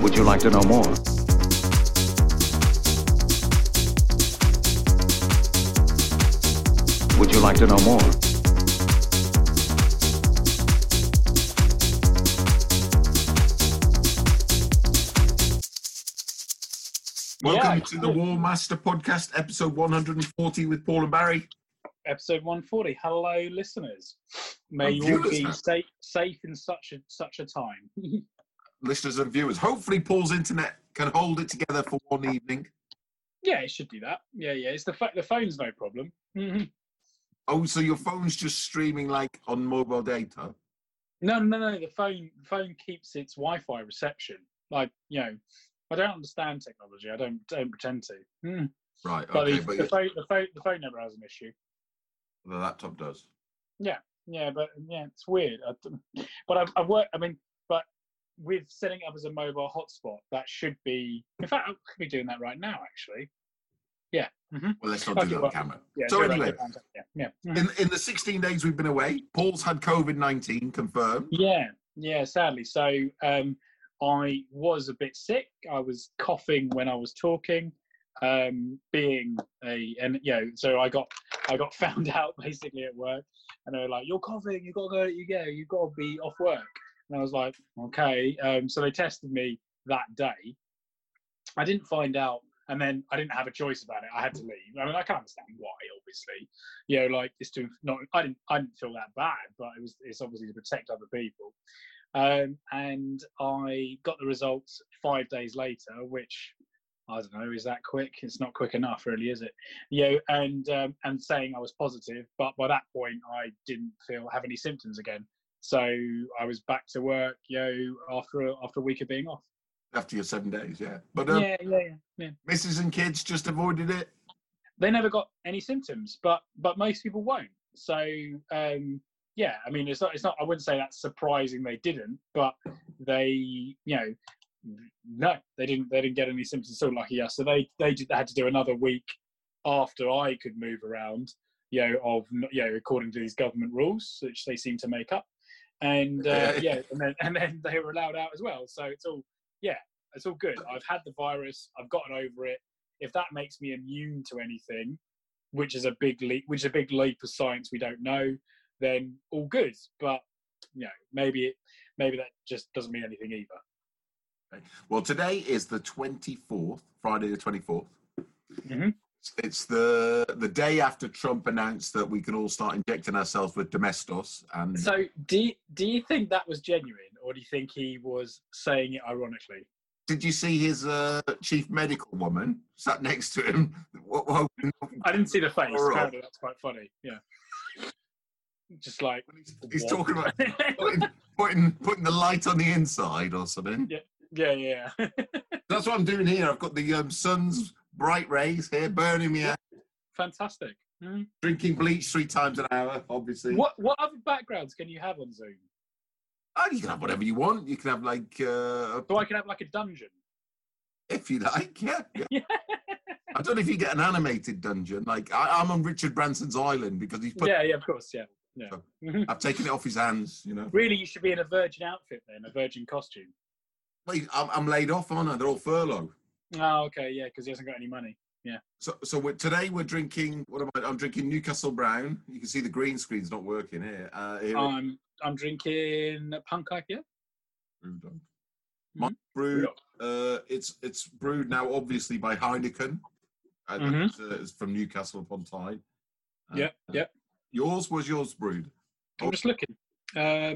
Would you like to know more? Would you like to know more? Welcome to the War Master Podcast, episode 140 with Paul and Barry. Episode 140. Hello, listeners. May And you all viewers, be safe in such a time. Listeners and viewers. Hopefully Paul's internet can hold it together for one evening. Yeah, it should do that. Yeah. It's the phone's no problem. Oh, so your phone's just streaming like on mobile data? No. The phone keeps its Wi-Fi reception. Like, I don't understand technology. I don't pretend to. Right, But okay. the phone never has an issue. The laptop does. Yeah, but it's weird. But I've worked. But with setting it up as a mobile hotspot, that should be. In fact, I could be doing that right now, actually. Yeah. Mm-hmm. Well, let's not do that on camera. Yeah, so anyway, yeah. in the 16 days we've been away, Paul's had COVID-19 confirmed. Yeah. Sadly, so I was a bit sick. I was coughing when I was talking. So I got found out basically at work, and they were like, "You're coughing. You've got to be off work." And I was like, "Okay." So they tested me that day. I didn't find out, and then I didn't have a choice about it. I had to leave. I mean, I can understand why, obviously. It's to not. I didn't feel that bad, but it's obviously to protect other people. And I got the results 5 days later, which I don't know, is that quick? It's not quick enough, really, is it? And saying I was positive, but by that point I didn't have any symptoms again. So I was back to work, after a week of being off. After your 7 days, yeah. But yeah. Mrs. and kids just avoided it. They never got any symptoms, but most people won't. So yeah, I mean, it's not. I wouldn't say that's surprising they didn't, but they, no, they didn't get any symptoms. So lucky us. So they had to do another week after I could move around, according to these government rules, which they seem to make up, and and then they were allowed out as well. So it's all good. I've had the virus. I've gotten over it. If that makes me immune to anything, which is a big leap of science we don't know, then all good. But maybe that just doesn't mean anything either. Well, today is the 24th, Friday the 24th. Mm-hmm. It's the day after Trump announced that we can all start injecting ourselves with Domestos. And so, do you think that was genuine, or do you think he was saying it ironically? Did you see his chief medical woman sat next to him? I didn't see the face. Apparently, that's quite funny. Yeah. Just like he's talking about putting the light on the inside or something. Yeah. That's what I'm doing here. I've got the sun's bright rays here burning me out. Fantastic. Mm-hmm. Drinking bleach 3 times an hour, obviously. What other backgrounds can you have on Zoom? Oh, you can have whatever you want. You can have like. So I can have like a dungeon. If you like, yeah. I don't know if you get an animated dungeon. Like I'm on Richard Branson's island because he's put. Yeah, of course, yeah. So I've taken it off his hands, Really, you should be in a virgin outfit then, a virgin costume. Well, I'm laid off, aren't I? They're all furlough. Oh, okay, yeah, because he hasn't got any money. Yeah. So today we're drinking. I'm drinking Newcastle Brown. You can see the green screen's not working here. I'm drinking Punk IPA. My brew. It's brewed now, obviously by Heineken. It's from Newcastle upon Tyne. Yep. Yours was yours brewed. I'm just looking. I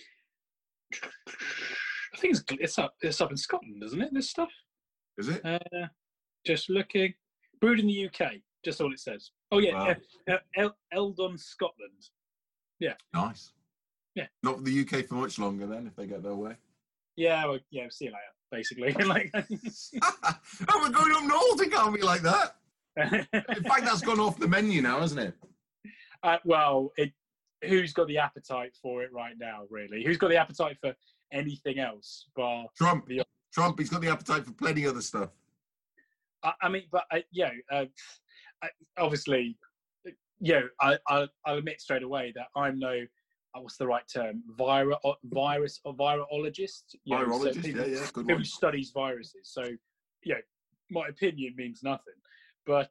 think it's up in Scotland, isn't it? This stuff. Is it? Just looking. Brewed in the UK. Just all it says. Oh yeah, wow. Eldon, Scotland. Yeah. Nice. Yeah. Not the UK for much longer then, if they get their way. Yeah. Well, yeah. See you later. Basically, like. Oh, we're going up north. It can't be like that. In fact, that's gone off the menu now, hasn't it? Who's got the appetite for it right now? Really, who's got the appetite for anything else? Bar Trump. Trump. He's got the appetite for plenty of other stuff. Obviously, I'll admit straight away that I'm what's the right term? Virus or virologist. You know, so Virologist, people, yeah, good who one. studies viruses. So, my opinion means nothing. But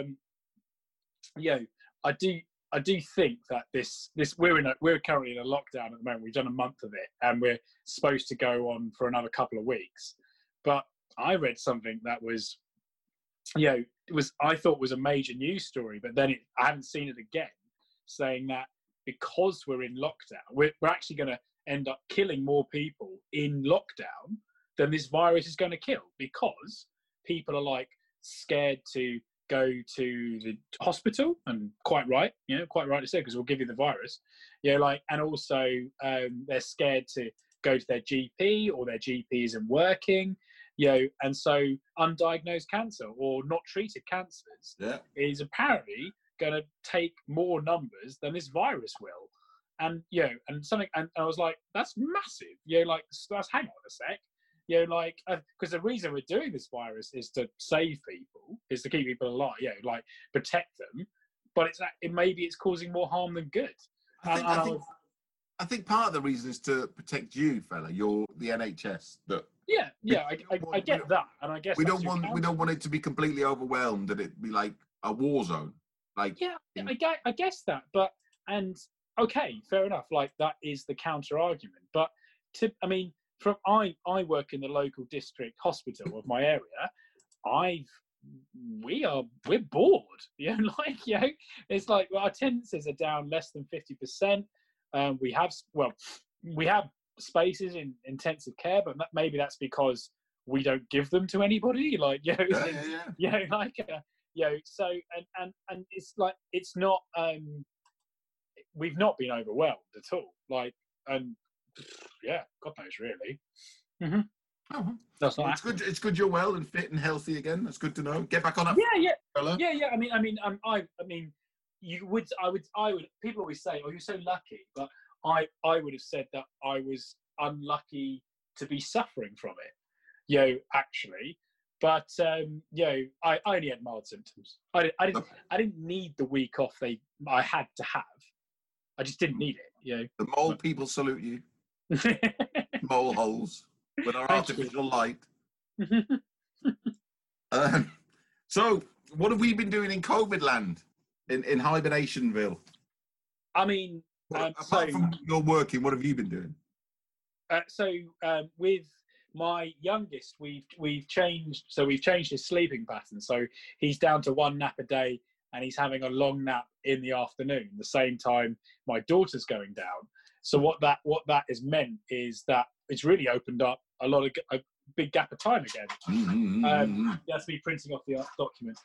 I do think that this we're currently in a lockdown at the moment. We've done a month of it, and we're supposed to go on for another couple of weeks. But I read something that was, I thought was a major news story, but then I haven't seen it again, saying that because we're in lockdown, we're actually going to end up killing more people in lockdown than this virus is going to kill, because people are like scared to go to the hospital, and quite right to say, because we'll give you the virus, and also they're scared to go to their GP, or their GP isn't working, and so undiagnosed cancer or not treated cancers is apparently going to take more numbers than this virus will, and I was like, that's massive, that's, hang on a sec. Because the reason we're doing this virus is to save people, is to keep people alive, protect them. But maybe it's causing more harm than good. I think part of the reason is to protect you, fella. You're the NHS. I get that, and I guess we don't want it to be completely overwhelmed, and it be like a war zone. I guess that, okay, fair enough. Like, that is the counter argument, but I work in the local district hospital of my area. We're bored. It's like, our attendances are down less than 50%. We have spaces in intensive care, but maybe that's because we don't give them to anybody. So it's like, it's not. We've not been overwhelmed at all. God knows, really. Mm-hmm. Oh, that's not. It's good. It's good you're well and fit and healthy again. That's good to know. Get back on that. Yeah. You would. I would. People always say, "Oh, you're so lucky," but I would have said that I was unlucky to be suffering from it. Actually, but I only had mild symptoms. I didn't need the week off I had to have. I just didn't need it. The mole people salute you. Mole holes with our artificial light. So, what have we been doing in COVID land, in Hibernationville? Apart from your working, what have you been doing? With my youngest, we've changed. So we've changed his sleeping pattern. So he's down to one nap a day, and he's having a long nap in the afternoon. The same time my daughter's going down. So what that has meant is that it's really opened up a big gap of time again. That's me printing off the document.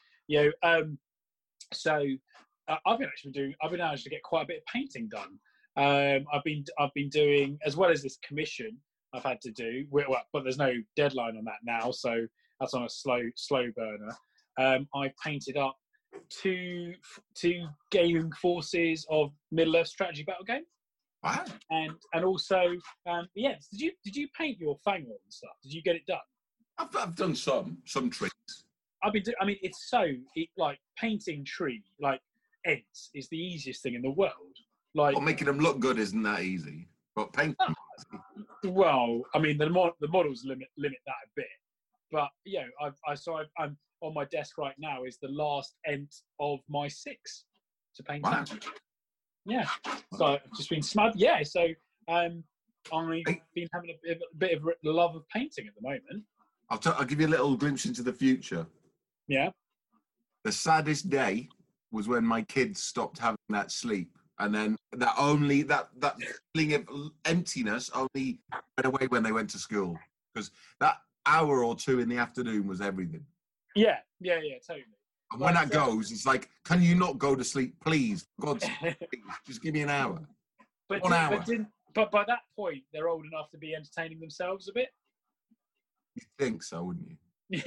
So I've been able to get quite a bit of painting done. I've been doing, as well as this commission I've had to do, but there's no deadline on that now, so that's on a slow burner. I painted up two gaming forces of Middle-earth strategy battle game. Wow. And also, yes. Did you paint your Fangor and stuff? Did you get it done? I've done some tricks. It's like painting tree, like Ents, is the easiest thing in the world. Like, making them look good isn't that easy, but painting. Well, the models limit that a bit, but I'm on my desk right now is the last Ent of my 6 to paint. Wow. Yeah, so I've just been smug. Yeah, so I've been having a bit of love of painting at the moment. I'll give you a little glimpse into the future. Yeah. The saddest day was when my kids stopped having that sleep, and then that feeling of emptiness only went away when they went to school, because that hour or two in the afternoon was everything. Yeah, totally. And when that goes, it's like, can you not go to sleep, please? For God's sake, just give me an hour. But by that point, they're old enough to be entertaining themselves a bit. You think so, wouldn't you?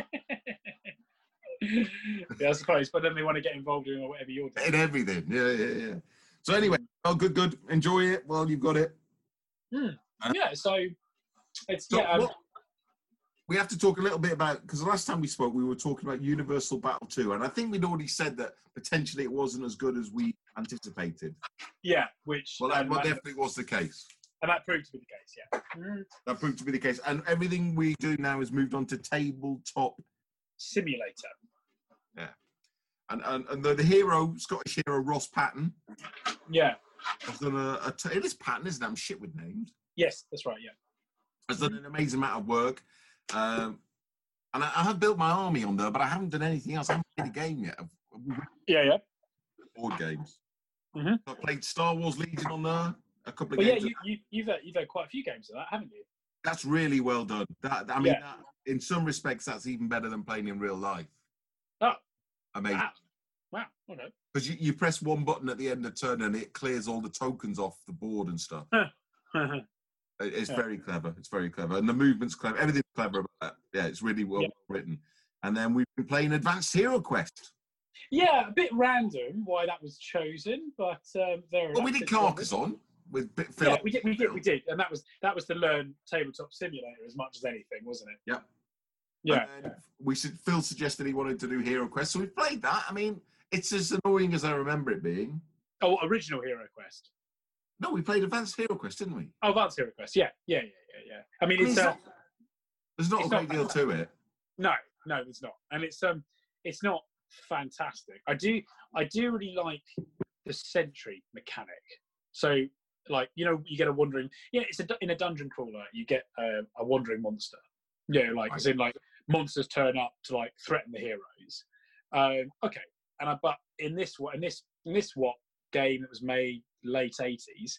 Yeah, I suppose. But then they want to get involved in whatever you're doing. In everything, yeah. So anyway, good. Enjoy it while you've got it. Yeah. So it's we have to talk a little bit about, because the last time we spoke, we were talking about Universal Battle 2, and I think we'd already said that potentially it wasn't as good as we anticipated. Yeah, which Well, that definitely was the case. And that proved to be the case, yeah. That proved to be the case. And everything we do now is moved on to tabletop simulator. Yeah. And the hero, Scottish hero, Ross Patton. Yeah. Has done it is Patton, isn't it? I'm shit with names. Yes, that's right, yeah. Has done an amazing amount of work. And I have built my army on there, but I haven't done anything else. I haven't played a game yet. Yeah. Board games. Mm-hmm. I played Star Wars Legion on there. A couple of games. Yeah, you've had quite a few games of that, haven't you? That's really well done. That in some respects, that's even better than playing in real life. Oh, amazing! Wow. Okay. Because you press one button at the end of turn and it clears all the tokens off the board and stuff. It's very clever. It's very clever, and the movement's clever. Everything's clever about that. Yeah, it's really well written. And then we've been playing Advanced Hero Quest. Yeah, a bit random why that was chosen, but Well, we did Carcassonne with Phil. Yeah, we did, and that was to learn tabletop simulator as much as anything, wasn't it? Yeah. Yeah. Phil suggested he wanted to do Hero Quest, so we played that. I mean, it's as annoying as I remember it being. Oh, original Hero Quest. No, we played Advanced Hero Quest, didn't we? Oh, Advanced Hero Quest. Yeah. I mean, it's there's not a great deal to it. No, there's not, and it's not fantastic. I do really like the sentry mechanic. So, like, you get a wandering. Yeah, it's in a dungeon crawler. You get a wandering monster. Yeah, like as in like monsters turn up to like threaten the heroes. Okay, but in this game that was made late 80s,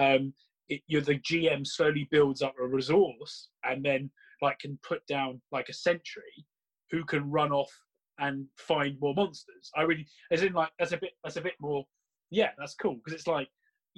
the GM slowly builds up a resource and then like can put down like a sentry who can run off and find more monsters. I really, as in like that's a bit more. Yeah, that's cool because it's like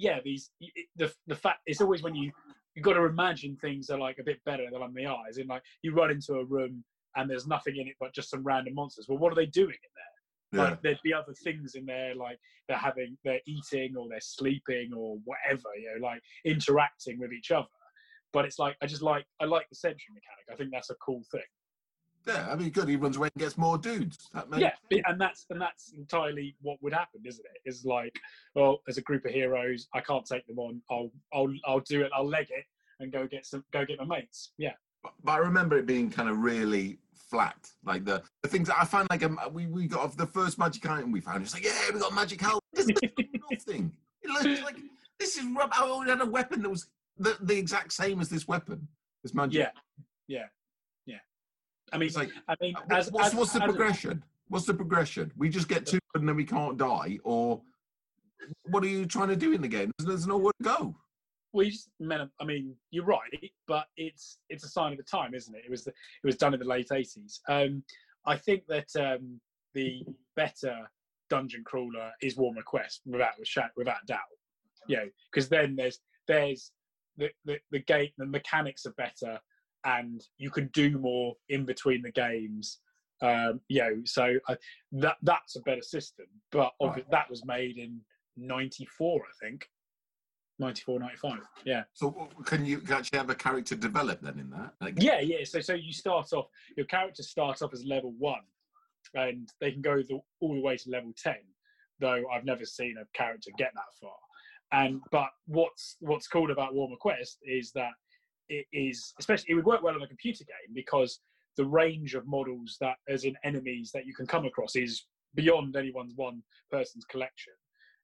the fact it's always when you've got to imagine things are like a bit better than they are. As in like you run into a room and there's nothing in it but just some random monsters. Well, what are they doing in there? Yeah. Like there'd be other things in there, like they're eating or they're sleeping or whatever, like interacting with each other. But it's like I like the sentry mechanic. I think that's a cool thing. Yeah, I mean, good. He runs away and gets more dudes. And that's entirely what would happen, isn't it? It's like, well, there's a group of heroes. I can't take them on. I'll do it. I'll leg it and go get my mates. Yeah. But I remember it being kind of really flat. Like the things that I found, like we got the first magic item we found. It's like, yeah, we got magic helmet. This is nothing. It looks like this is rubber. I already had a weapon that was the exact same as this weapon. This magic. Yeah. I mean, what's the progression? What's the progression? We just get too good and then we can't die, or what are you trying to do in the game? There's nowhere to go. I mean, you're right, but it's a sign of the time, isn't it? It was done in the late 80s. I think that the better dungeon crawler is Warhammer Quest without doubt. Because then there's the game, the mechanics are better, and you can do more in between the games. So that's a better system. But that was made in '94, I think. 94, 95, yeah. So can you actually have a character develop then in that? Like, yeah. So you start off, your characters start off as level 1, and they can go all the way to level 10, though I've never seen a character get that far. But what's cool about Warhammer Quest is that it would work well on a computer game because the range of models that, as in enemies that you can come across, is beyond anyone's one person's collection.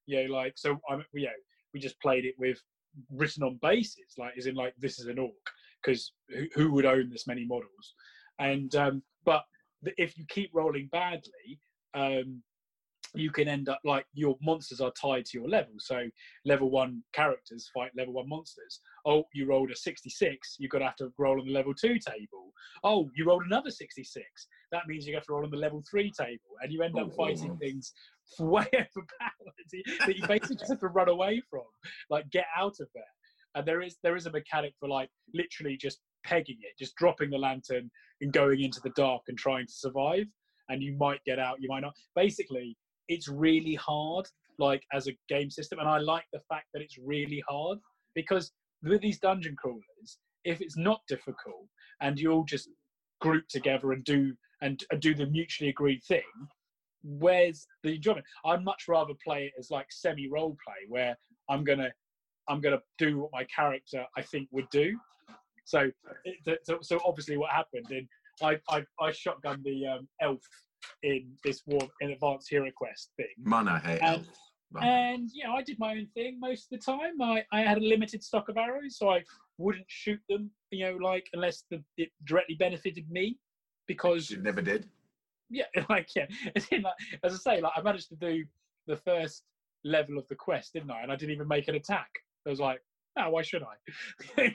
We just played it with written on bases, like as in like this is an orc, because who would own this many models? And but if you keep rolling badly, you can end up like your monsters are tied to your level. So level 1 characters fight level 1 monsters. Oh, you rolled a 66, you've got to have to roll on the level 2 table. Oh, you rolled another 66. That means you have to roll on the level 3 table, and you end up fighting things way overpowered that you basically just have to run away from, like get out of there. And there is a mechanic for like literally just pegging it, just dropping the lantern and going into the dark and trying to survive. And you might get out, you might not. Basically, it's really hard, like as a game system. And I like the fact that it's really hard, because with these dungeon crawlers, if it's not difficult and you'll just group together and do the mutually agreed thing, where's the enjoyment? I'd much rather play it as like semi role play, where I'm gonna do what my character I think would do. So obviously what happened, and I shotgunned the elf in this in Advanced Hero Quest thing. Man, I hate elves. And I did my own thing most of the time. I had a limited stock of arrows, so I wouldn't shoot them, unless it directly benefited me, because You never did. as I say, I managed to do the first level of the quest, didn't I? And I didn't even make an attack. I was like, no, why should I?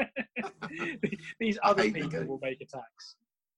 These other people will make attacks.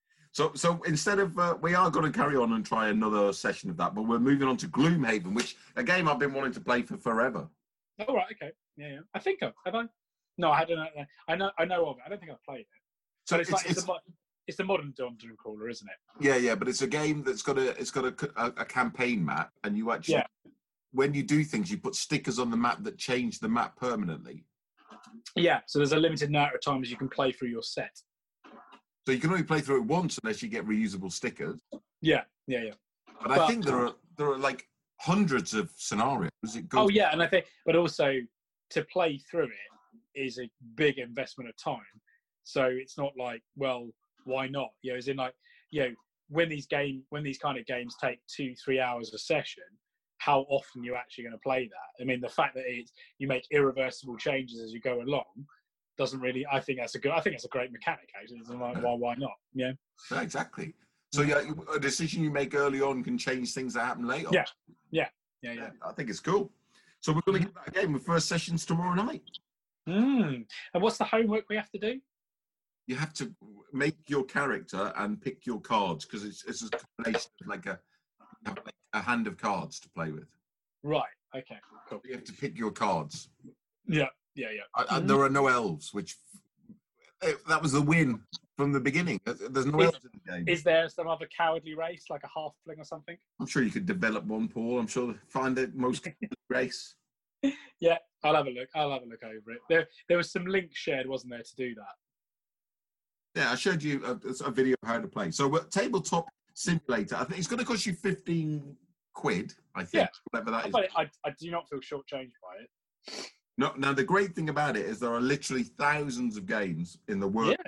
So instead of, we are going to carry on and try another session of that, but we're moving on to Gloomhaven, which a game I've been wanting to play for forever. Oh, right, okay. Yeah. I think have I? No, I hadn't. I know of it. I don't think I've played it. So it's the modern dungeon crawler, isn't it? Yeah, but it's a game that's got a campaign map, and you actually, when you do things, you put stickers on the map that change the map permanently. Yeah, so there's a limited amount of times you can play through your set. So you can only play through it once unless you get reusable stickers. Yeah. But I think there are like hundreds of scenarios. And I think, but also to play through it is a big investment of time. So it's not like, well, why not? As in when these kind of games take 2-3 hours a session, how often you're actually going to play that? I mean, the fact that you make irreversible changes as you go along doesn't really. I think that's a great mechanic. Actually, it's like, why not? Yeah, exactly. So a decision you make early on can change things that happen later. Yeah. I think it's cool. So we're going to get that again with first sessions tomorrow night. And what's the homework we have to do? You have to make your character and pick your cards, because it's a combination of like a hand of cards to play with. Right. Okay. Cool. You have to pick your cards. Yeah. There are no elves, which that was the win from the beginning. There's no elves in the game. Is there some other cowardly race, like a halfling or something? I'm sure you could develop one, Paul. I'm sure find the most cowardly race. Yeah, I'll have a look over it. There was some links shared, wasn't there, to do that? Yeah, I showed you a video of how to play. So Tabletop Simulator, I think it's going to cost you 15 quid, I think, whatever that is. I do not feel shortchanged by it. No, now, the great thing about it is there are literally thousands of games in the world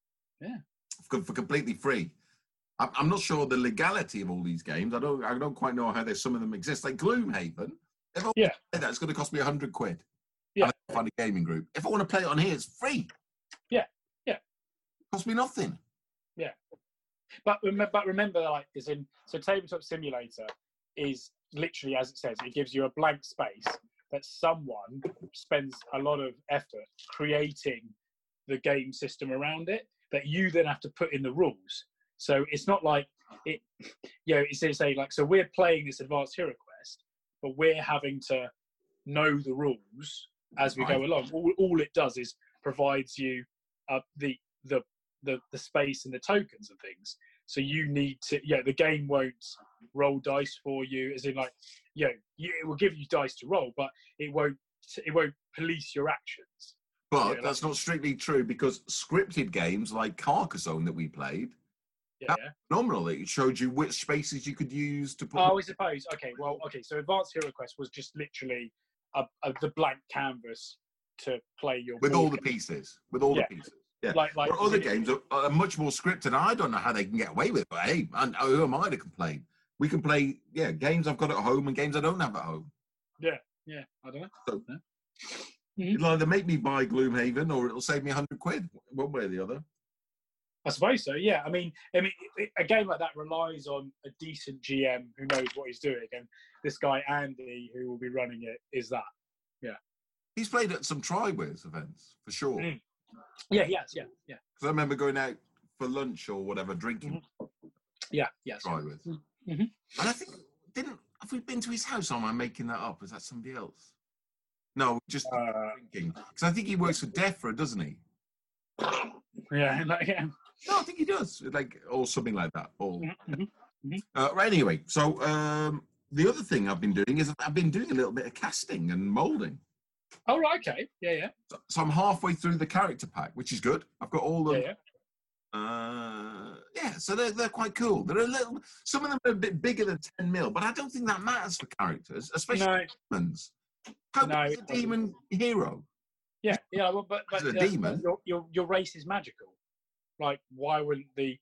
for completely free. I'm not sure the legality of all these games. I don't quite know how some of them exist. Like Gloomhaven, if I want to play that, it's going to cost me 100 quid. Yeah. I find a gaming group. If I want to play it on here, it's free. Yeah. It costs me nothing. Yeah. But remember, so Tabletop Simulator is literally, as it says, it gives you a blank space that someone spends a lot of effort creating the game system around it, that you then have to put in the rules. So it's not like it, it's say like, so we're playing this Advanced Hero Quest, but we're having to know the rules as we go along. All it does is provides you the space and the tokens and things. So you need to, the game won't roll dice for you, as in like, it will give you dice to roll, but it won't police your actions. But that's not strictly true, because scripted games like Carcassonne that we played, phenomenal. It showed you which spaces you could use to put. Oh, I suppose. Okay. So Advanced Hero Quest was just literally the blank canvas to play your with all the pieces. The pieces. Yeah. Like other games are much more scripted. I don't know how they can get away with it, but hey, who am I to complain? We can play games I've got at home and games I don't have at home. Yeah. I don't know. So, it'll either make me buy Gloomhaven or it'll save me 100 quid, one way or the other. I suppose so. Yeah. I mean, a game like that relies on a decent GM who knows what he's doing, and this guy Andy, who will be running it, is that. Yeah. He's played at some Triwiz events for sure. Yeah, he has. Yeah. Because I remember going out for lunch or whatever, drinking. Yeah. Triwiz. And I think have we been to his house, or am I making that up? Is that somebody else? No, just drinking. Because I think he works for DEFRA, doesn't he? Yeah. No, I think he does, or something like that. Anyway, so the other thing I've been doing is I've been doing a little bit of casting and moulding. Oh, right, okay. Yeah. So I'm halfway through the character pack, which is good. I've got all the Yeah, so they're quite cool. They're a little. Some of them are a bit bigger than 10 mil, but I don't think that matters for characters, especially No, demons. How no, big is it a doesn't. demon hero? Yeah, yeah. Well, but As a demon. your race is magical. Like, why wouldn't the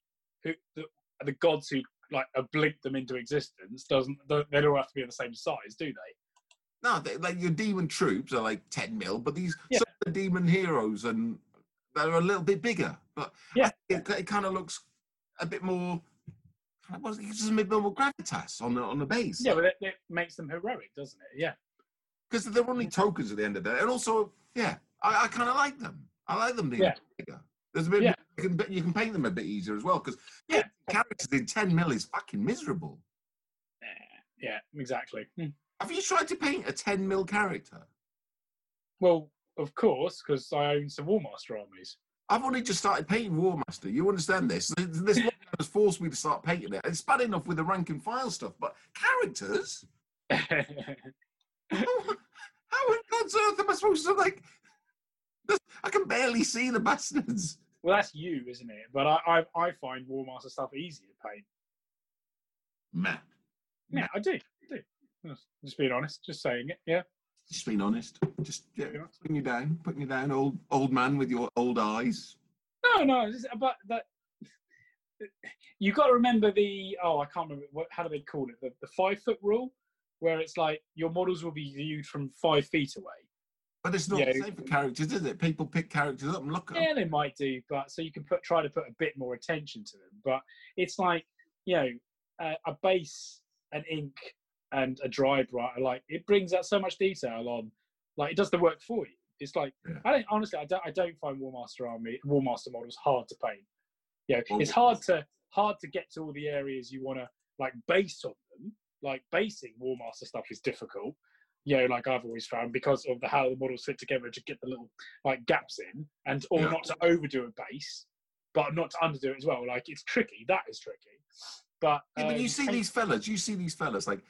gods who like have blinked them into existence they don't have to be the same size, do they? No, like your demon troops are like 10 mil, but these Yeah. some of the demon heroes and they're a little bit bigger. But Yeah. it kind of looks a bit more. Well, it's just a bit more gravitas on the base. Yeah, but it makes them heroic, doesn't it? Yeah. Because they're only tokens at the end of the day, and also, yeah, I kind of like them. I like them being bigger. There's a bit you can paint them a bit easier as well because characters in 10 mil is fucking miserable. Yeah, exactly. Have you tried to paint a 10 mil character? Well, of course, because I own some Warmaster armies. I've only just started painting Warmaster. You understand this? This lockdown has forced me to start painting it. It's bad enough with the rank and file stuff, but characters? How on God's earth am I supposed to, like... I can barely see the bastards. Well, that's you, isn't it? But I find Warmaster stuff easy to paint. Man. Yeah, I do. Just being honest, just saying it, yeah. Just being honest. Just putting you down, old man with your old eyes. No, but that you got to remember I can't remember how do they call it, the 5 foot rule, where it's like your models will be viewed from 5 feet away. But it's not the same for characters, is it? People pick characters up and look at them. Yeah, they might do, but so you can try to put a bit more attention to them. But it's like, a base, an ink, and a dry brighter, like it brings out so much detail on, like it does the work for you. It's like I don't find Warmaster models hard to paint. It's hard to get to all the areas you want to like base on them. Like basing Warmaster stuff is difficult. Like I've always found because of how the models fit together to get the little like gaps in or not to overdo a base, but not to underdo it as well. Like it's tricky. That is tricky. But but you see these fellas like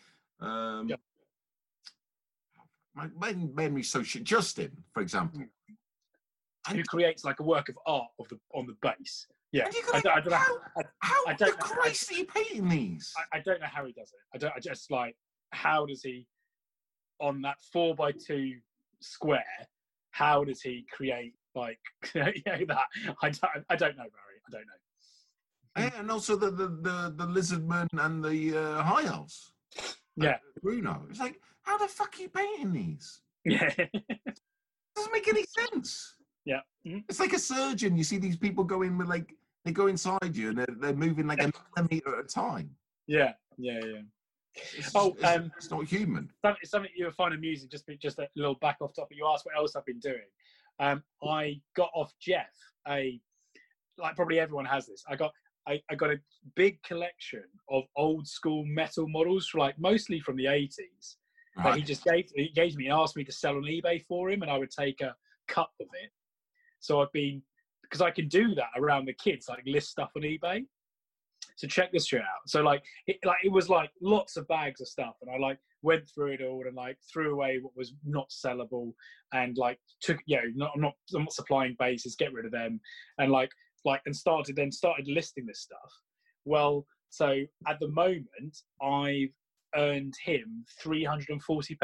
my memory's so shit. Justin, for example, who creates like a work of art on the base. Yeah, I don't know. How the Christ are you painting these? I don't know how he does it. I just like, how does he on that 4x2 square? How does he create like that? I don't know, Barry. I don't know. Yeah, and also the lizardmen and the high elves. Yeah, Bruno. It's like, how the fuck are you painting these? Yeah, it doesn't make any sense. Yeah, mm-hmm. It's like a surgeon. You see these people go in with like they go inside you and they're moving like a millimeter at a time. Yeah. It's not human. It's something you'll find amusing. Just a little back off topic. You asked what else I've been doing. I got off Jeff like probably everyone has this. I got a big collection of old school metal models, like mostly from the 80s. Right. That he gave me and asked me to sell on eBay for him, and I would take a cut of it. So because I can do that around the kids, like list stuff on eBay. So check this shit out. So it was like lots of bags of stuff, and I like went through it all and like threw away what was not sellable, and like took I'm not supplying bases, get rid of them, and and started listing this stuff. Well, so at the moment I've earned him £340.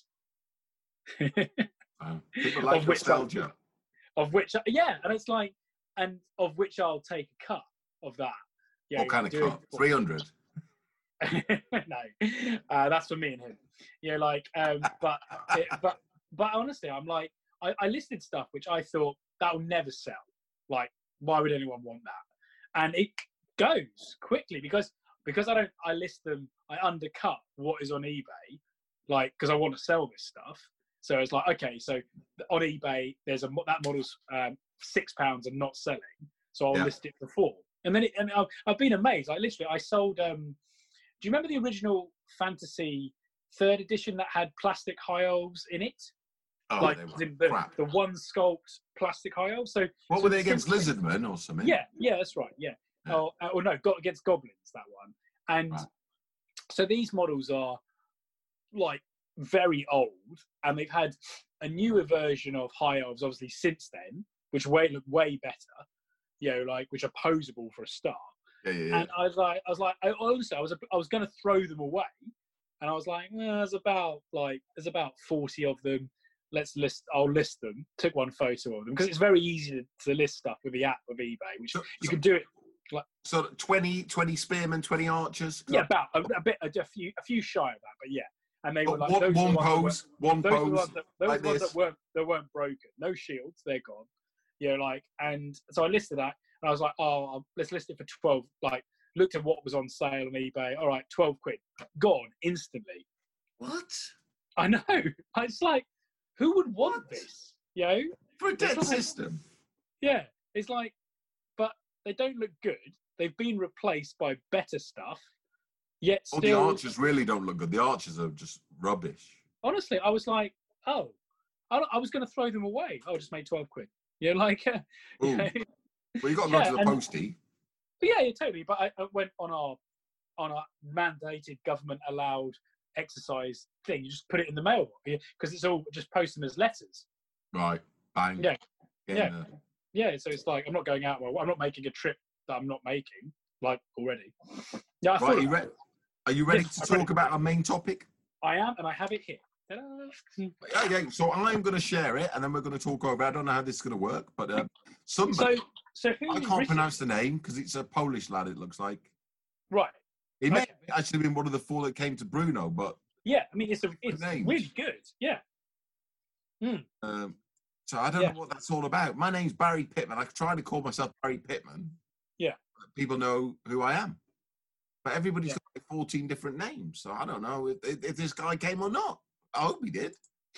People like nostalgia. Of which, and it's like, and of which I'll take a cut of that. What kind of cut? 300. No, that's for me and him. But honestly, I'm like, I listed stuff which I thought that will never sell. Like, why would anyone want that? And it goes quickly because I list them. I undercut what is on eBay, like because I want to sell this stuff. So it's like, okay, so on eBay, there's that model's £6 and not selling, so I'll list it for £4. And then I've been amazed. Like literally, I sold. Do you remember the original Fantasy 3rd edition that had plastic high elves in it? Oh, like they were crap. The one sculpt plastic high elves. So what were they against Lizardmen or something? Yeah, that's right. Yeah. Oh no, against goblins, that one. And so these models are like very old, and they've had a newer version of high elves obviously since then, which look way better. like which are posable for a start. Yeah. And I was like, honestly, I was going to throw them away, and I was like, there's about 40 of them. I'll list them. Took one photo of them because it's very easy to list stuff with the app of eBay, which you can do it. Like, so 20 spearmen, 20 archers. Yeah, about a few shy of that, but yeah. And they were like one pose. Those were the ones that weren't broken. No shields, they're gone. Like, and so I listed that, and I was like, let's list it for 12. Like, looked at what was on sale on eBay. All right, 12 quid, gone instantly. What? I know. It's like, who would want this? For a dead system. Yeah, it's like, but they don't look good. They've been replaced by better stuff. Yet still, the archers really don't look good. The archers are just rubbish. Honestly, I was like, I was going to throw them away. I just made 12 quid. Like, well, you got to go to the postie. Yeah, totally. But I went on our mandated government allowed exercise thing. You just put it in the mail because it's all just post them as letters. Right. Bang. Yeah. So it's like I'm not going out. Well, I'm not making a trip that I'm not making. Like already. Yeah. Are you ready to talk about our main topic? I am, and I have it here. Okay, so I'm going to share it, and then we're going to talk over. I don't know how this is going to work, but somebody. So who I can't pronounce the name because it's a Polish lad. It looks like. Right. It may have actually been one of the 4 that came to Bruno, but. Yeah, I mean it's really good. Yeah. So I don't know what that's all about. My name's Barry Pittman. I try to call myself Barry Pittman. Yeah. People know who I am. But everybody's got like 14 different names. So I don't know if this guy came or not. I hope he did.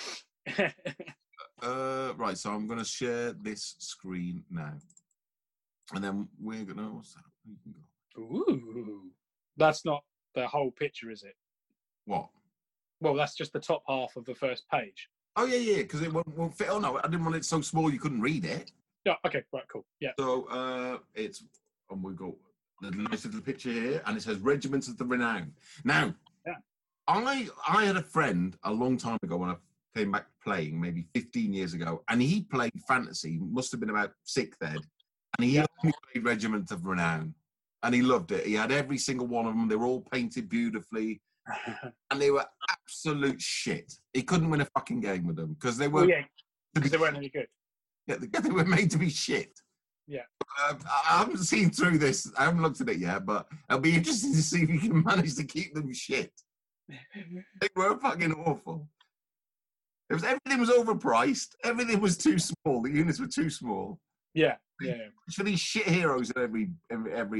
Right, so I'm going to share this screen now. And then we're going to... What's that? You can go. Ooh. That's not the whole picture, is it? What? Well, that's just the top half of the first page. Oh, yeah, because it won't fit. Oh, no, I didn't want it so small you couldn't read it. Yeah, okay, right, cool. Yeah. So it's... And we go... The nice little picture here, and it says Regiments of the Renown. Now, I had a friend a long time ago when I came back playing, maybe 15 years ago, and he played fantasy, must have been about 6th ed, and he only played Regiment of Renown, and he loved it. He had every single one of them. They were all painted beautifully, and they were absolute shit. He couldn't win a fucking game with them because they were because they weren't any good. Yeah, they were made to be shit. Yeah. I haven't seen through this. I haven't looked at it yet, but it'll be interesting to see if you can manage to keep them shit. They were fucking awful. Everything was overpriced. Everything was too small. The units were too small. Yeah. For these shit heroes in every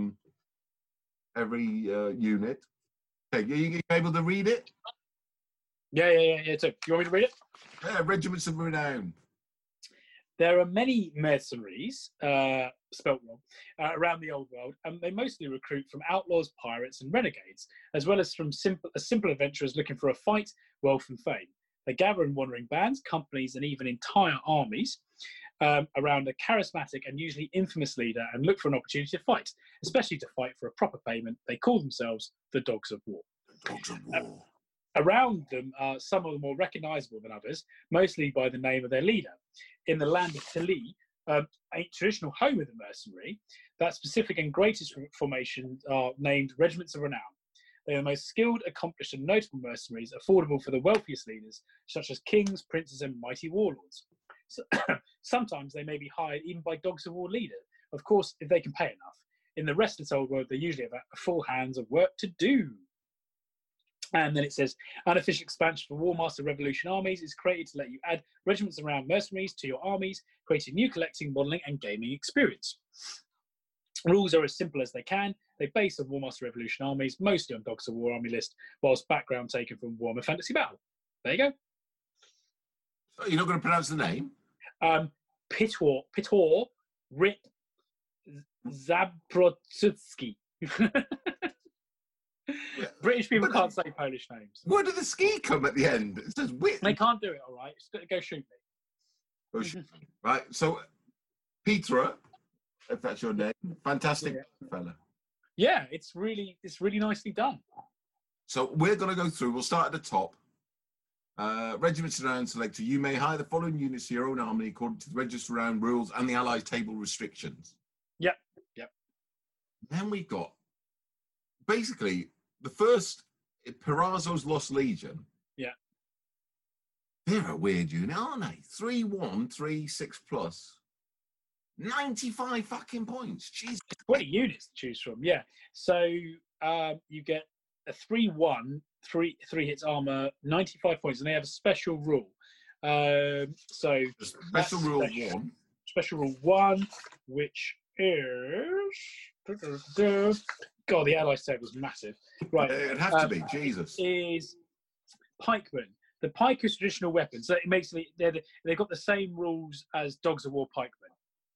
unit. Okay, you able to read it? Yeah. So, you want me to read it? Yeah, Regiments of Renown. There are many mercenaries, spelt wrong, around the old world, and they mostly recruit from outlaws, pirates, and renegades, as well as from simple adventurers looking for a fight, wealth, and fame. They gather in wandering bands, companies, and even entire armies around a charismatic and usually infamous leader and look for an opportunity to fight, especially to fight for a proper payment. They call themselves the Dogs of War. Dogs of War. Around them are some of them more recognisable than others, mostly by the name of their leader. In the land of Tali, a traditional home of the mercenary, that specific and greatest formation are named Regiments of Renown. They are the most skilled, accomplished, and notable mercenaries, affordable for the wealthiest leaders, such as kings, princes, and mighty warlords. So, sometimes they may be hired even by Dogs of War leaders, of course, if they can pay enough. In the rest of the old world, they usually have a full hands of work to do. And then it says, unofficial expansion for Warmaster Revolution armies is created to let you add regiments around mercenaries to your armies, creating new collecting, modelling, and gaming experience. Rules are as simple as they can. They base on Warmaster Revolution armies, mostly on Dogs of War army list, whilst background taken from Warhammer Fantasy Battle. There you go. So you're not going to pronounce the name? Pitor Rip Zabrotsutsky. British people can't say Polish names. Where did the ski come at the end? It says wit. They can't do it, all right. Just go shoot me. Go shoot me. Right, so Petra, if that's your name, fantastic fella. Yeah, it's really nicely done. So we're going to go through. We'll start at the top. Regiments around selector. You may hire the following units to your own army according to the register around rules and the Allies table restrictions. Yep. Then we've got basically the first Perazzo's Lost Legion. Yeah. They're a weird unit, aren't they? 3-1, 3-6 plus. 95 fucking points. Jesus. 20 units to choose from. Yeah. So you get a 3-1, three hits armor, 95 points, and they have a special rule. So Special rule 1. Special rule 1, which is God, the ally save was massive. Right. It'd have to be, Jesus. Is pikemen. The pike is traditional weapon, so it makes they've got the same rules as dogs of war pikemen.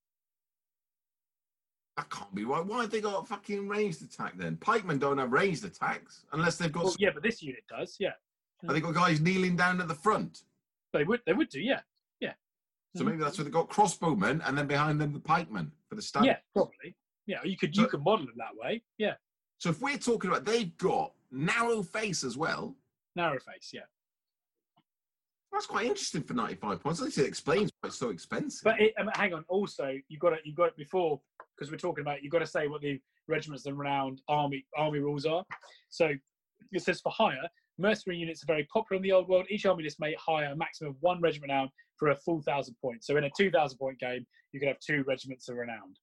That can't be right. Why have they got fucking ranged attack then? Pikemen don't have ranged attacks unless they've got. Well, yeah, but this unit does. Yeah. Have they got guys kneeling down at the front? They would do. Yeah. So maybe that's where they got crossbowmen and then behind them the pikemen for the stand. Yeah, probably. Yeah, you could model them that way. Yeah. So if we're talking about they've got narrow face as well. Narrow face, yeah. That's quite interesting for 95 points. At least it explains why it's so expensive. But hang on, also you've got it before, because we're talking about you've got to say what the regiments and renowned army rules are. So it says for hire, mercenary units are very popular in the old world. Each army list may hire a maximum of 1 regiment renowned for a full 1,000 points. So in a 2,000 point game, you can have 2 regiments of renowned.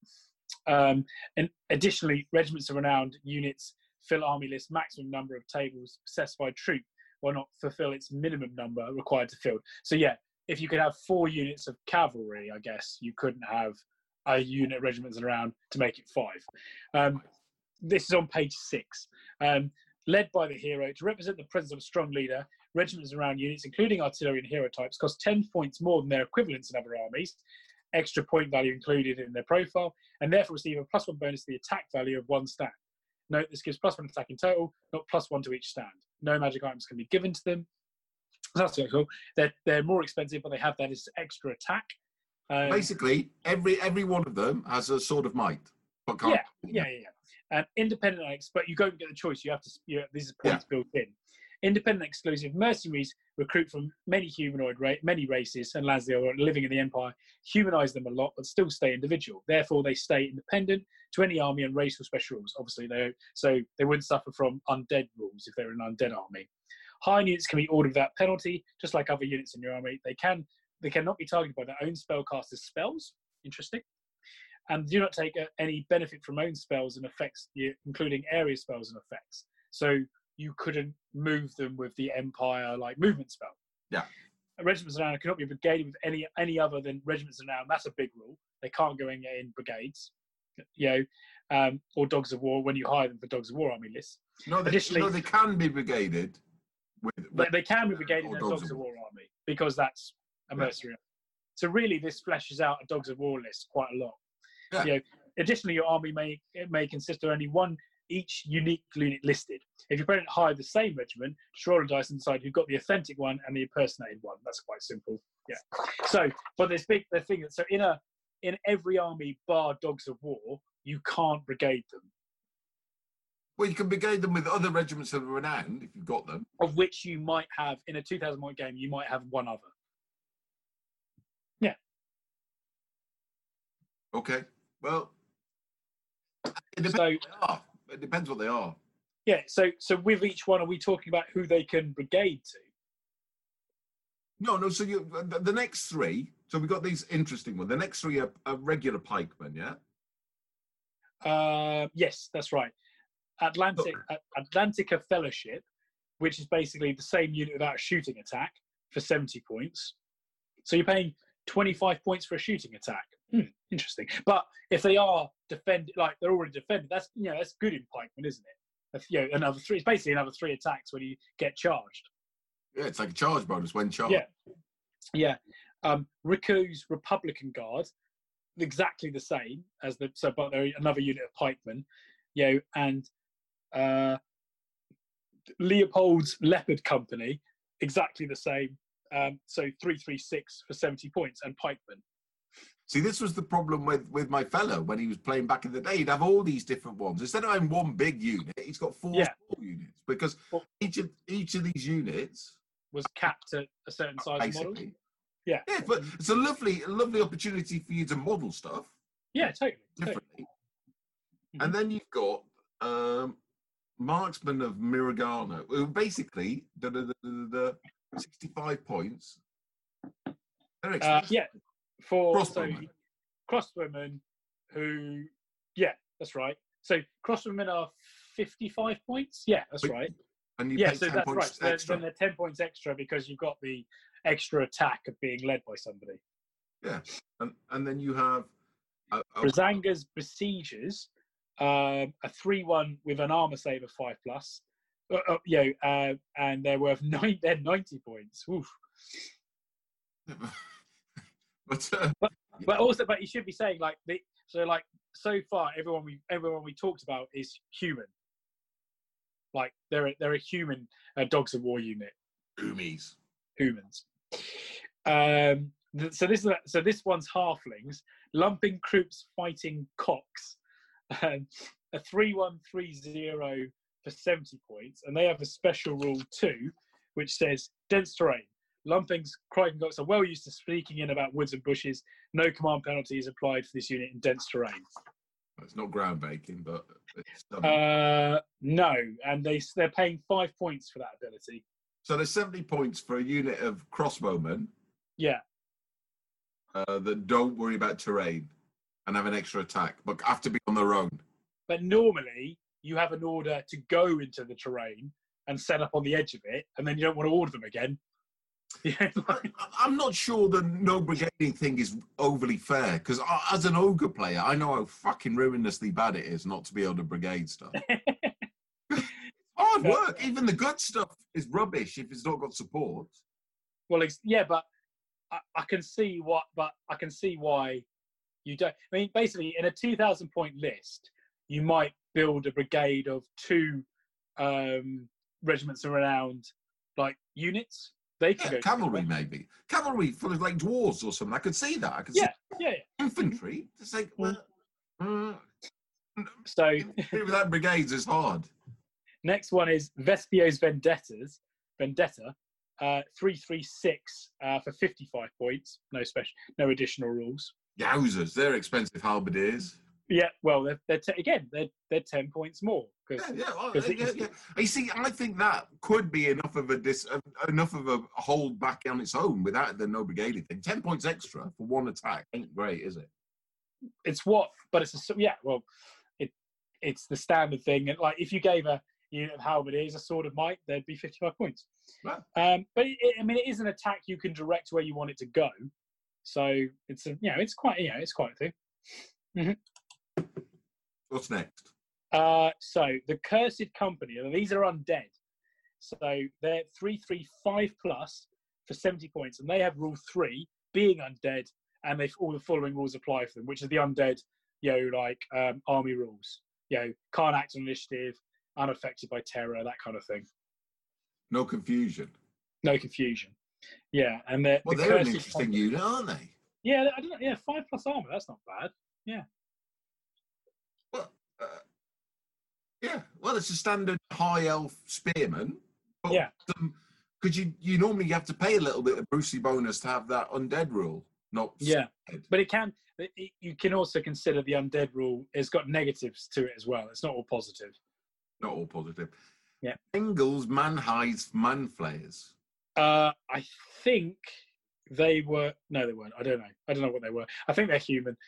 And additionally, regiments of renowned units fill army list maximum number of tables specified troop, or not fulfill its minimum number required to fill. So yeah, if you could have 4 units of cavalry, I guess you couldn't have a unit of regiments around to make it 5. This is on page 6. Led by the hero, to represent the presence of a strong leader, regiments around units, including artillery and hero types, cost 10 points more than their equivalents in other armies, extra point value included in their profile, and therefore receive a +1 bonus to the attack value of 1 stand. Note, this gives +1 attack in total, not +1 to each stand. No magic items can be given to them. That's really cool. They're more expensive, but they have that as extra attack. Basically, every one of them has a sword of might. But can't, yeah. Independent, but you don't get the choice. You have to. This is points built in. Independent exclusive mercenaries recruit from many many races and lands they are living in the empire. Humanize them a lot, but still stay individual. Therefore, they stay independent to any army and racial special rules. Obviously, they wouldn't suffer from undead rules if they're an undead army. High units can be ordered without penalty, just like other units in your army. They cannot be targeted by their own spellcasters' spells. Interesting. And do not take any benefit from own spells and effects, including area spells and effects. So you couldn't move them with the Empire like movement spell. Yeah. Regiments of renown cannot be brigaded with any other than regiments of renown. That's a big rule. They can't go in brigades, or dogs of war when you hire them for dogs of war army lists. No, they can be brigaded. They can be brigaded in a dogs of war army because that's a mercenary. So really, this fleshes out a dogs of war list quite a lot. Yeah. Additionally, your army may consist of only one each unique unit listed. If your opponent hired the same regiment, just roll a dice and decide who got the authentic one and the impersonated one. That's quite simple. Yeah. So, but the thing. So in every army bar dogs of war, you can't brigade them. Well, you can brigade them with other regiments of renown if you've got them. Of which you might have in a 2,000 point game, you might have one other. Yeah. Okay. Well, it depends what they are. Yeah. So with each one, are we talking about who they can brigade to? No. So the next 3. So we've got these interesting ones. The next 3 are regular pikemen. Yeah. Yes, that's right. Atlantica Fellowship, which is basically the same unit without a shooting attack for 70 points. So you're paying 25 points for a shooting attack. Interesting. But if they are defended, like they're already defended, that's good in pikemen, isn't it? Another 3. It's basically another 3 attacks when you get charged. Yeah, it's like a charge bonus when charged. Yeah. Riku's Republican Guard, exactly the same as but they're another unit of pikemen. And Leopold's Leopard Company, exactly the same. So 336 for 70 points and pikemen. See, this was the problem with my fellow when he was playing back in the day. He'd have all these different ones. Instead of having one big unit, he's got 4 small units because each of these units was capped at a certain size model. Yeah, but it's a lovely opportunity for you to model stuff. Yeah, totally. differently. Mhm. And then you've got Marksman of Miragano, who basically the 65 points. They're expensive. Yeah, for Crossbowmen. crossbowmen who, yeah, that's right. So crossbowmen are 55 points. Yeah, that's But- right. And you Yeah, pay so 10 that's right. points So extra. then they're 10 points extra because you've got the extra attack of being led by somebody. Yeah. And then you have Brazanga's Besiegers, a 3-1 with an armor save of 5+. And they're worth they're 90 points. Oof. But you should be saying so far everyone we talked about is human. Like they're a human Dogs of War unit. Umis. Humans. So this one's halflings, lumping troops fighting cocks, a 3-1-3-0 for 70 points, and they have a special rule too, which says dense terrain. Lumpings, Crichton cocks are well used to speaking in about woods and bushes. No command penalty is applied for this unit in dense terrain. It's not ground breaking, but it's no, and they're paying 5 points for that ability. so there's 70 points for a unit of crossbowmen Yeah. that don't worry about terrain and have an extra attack, but have to be on their own. But normally you have an order to go into the terrain and set up on the edge of it, and then you don't want to order them again. Yeah. I'm not sure the no brigading thing is overly fair, because as an ogre player, I know how fucking ruinously bad it is not to be able to brigade stuff. Hard work. Even the good stuff is rubbish if it's not got support. Well, but I can see why you don't. I mean, basically, in a 2,000 point list, you might build a brigade of 2 regiments of renowned like units. They could go cavalry, together. maybe cavalry full of like dwarves or something. I could see that. I could see infantry. It's like So without brigades is hard. next one is Vespio's Vendetta, 336 for 55 points. No additional rules. Yowzers, they're expensive halberdiers. Yeah, well, they're 10 points more. Yeah. You see, I think that could be enough of a hold back on its own without the no brigading thing. 10 points extra for one attack ain't great, is it? It's the standard thing. And like, if you gave a unit of halberdiers a sword of might, there'd be 55 points. Right. But it is an attack you can direct where you want it to go. So it's quite a thing. Mm-hmm. What's next? So the Cursed Company, and these are undead. So they're 3/3/5+ for 70 points, and they have rule 3, being undead, and all the following rules apply for them, which is the undead, army rules. Can't act on initiative, unaffected by terror, that kind of thing. No confusion. No confusion. Yeah, and they're an interesting unit, aren't they? Yeah, I don't know. Yeah, 5+ armor. That's not bad. Yeah. Well, well, it's a standard high elf spearman. But yeah. Because you normally have to pay a little bit of Brucey bonus to have that undead rule. But you can also consider the undead rule. It's got negatives to it as well. It's not all positive. Not all positive. Yeah. Engels, man-hides, man-flayers. I think they were. No, they weren't. I don't know what they were. I think they're human.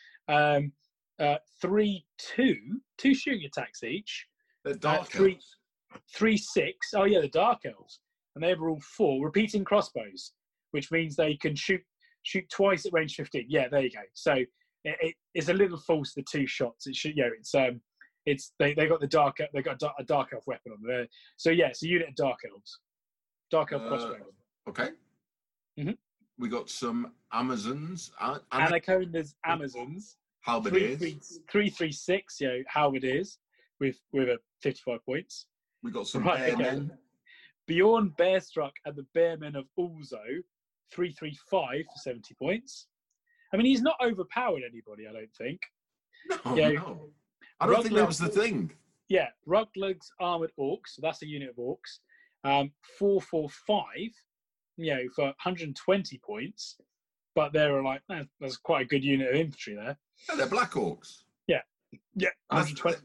3/2, 2 shooting attacks each. They're dark elves. 3/6. Oh yeah, the dark elves, and they have rule 4, repeating crossbows, which means they can shoot twice at range 15. Yeah, there you go. So it's a little false, the 2 shots. It should, they got a dark elf weapon on there. So yeah, it's a unit of dark elves. Dark elf crossbows. Okay. Mm-hmm. We got some Amazons. Anaconda's Amazons. Halberdiers. 3/3/6. Halberdiers with a 55 points. We got some bearmen. Bjorn Bearstruck and the Bearmen of Ulzo, 3/3/5 for 70 points. I mean, he's not overpowered anybody, I don't think. No. I don't think that was the thing. Yeah, Ruglugs Armoured Orcs, so that's a unit of orcs. 4/4/5, for 120 points. but they were like, that's quite a good unit of infantry there. Yeah, they're Black Hawks. Yeah, That's- 120.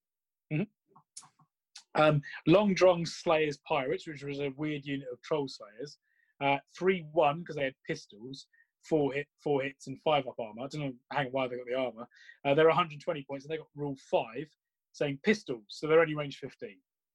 Long Drong Slayers Pirates, which was a weird unit of troll slayers. 3-1 because they had pistols, 4 hits and 5 up armor. I don't know why they got the armor. They're 120 points and they got rule 5 saying pistols, so they're only range 15.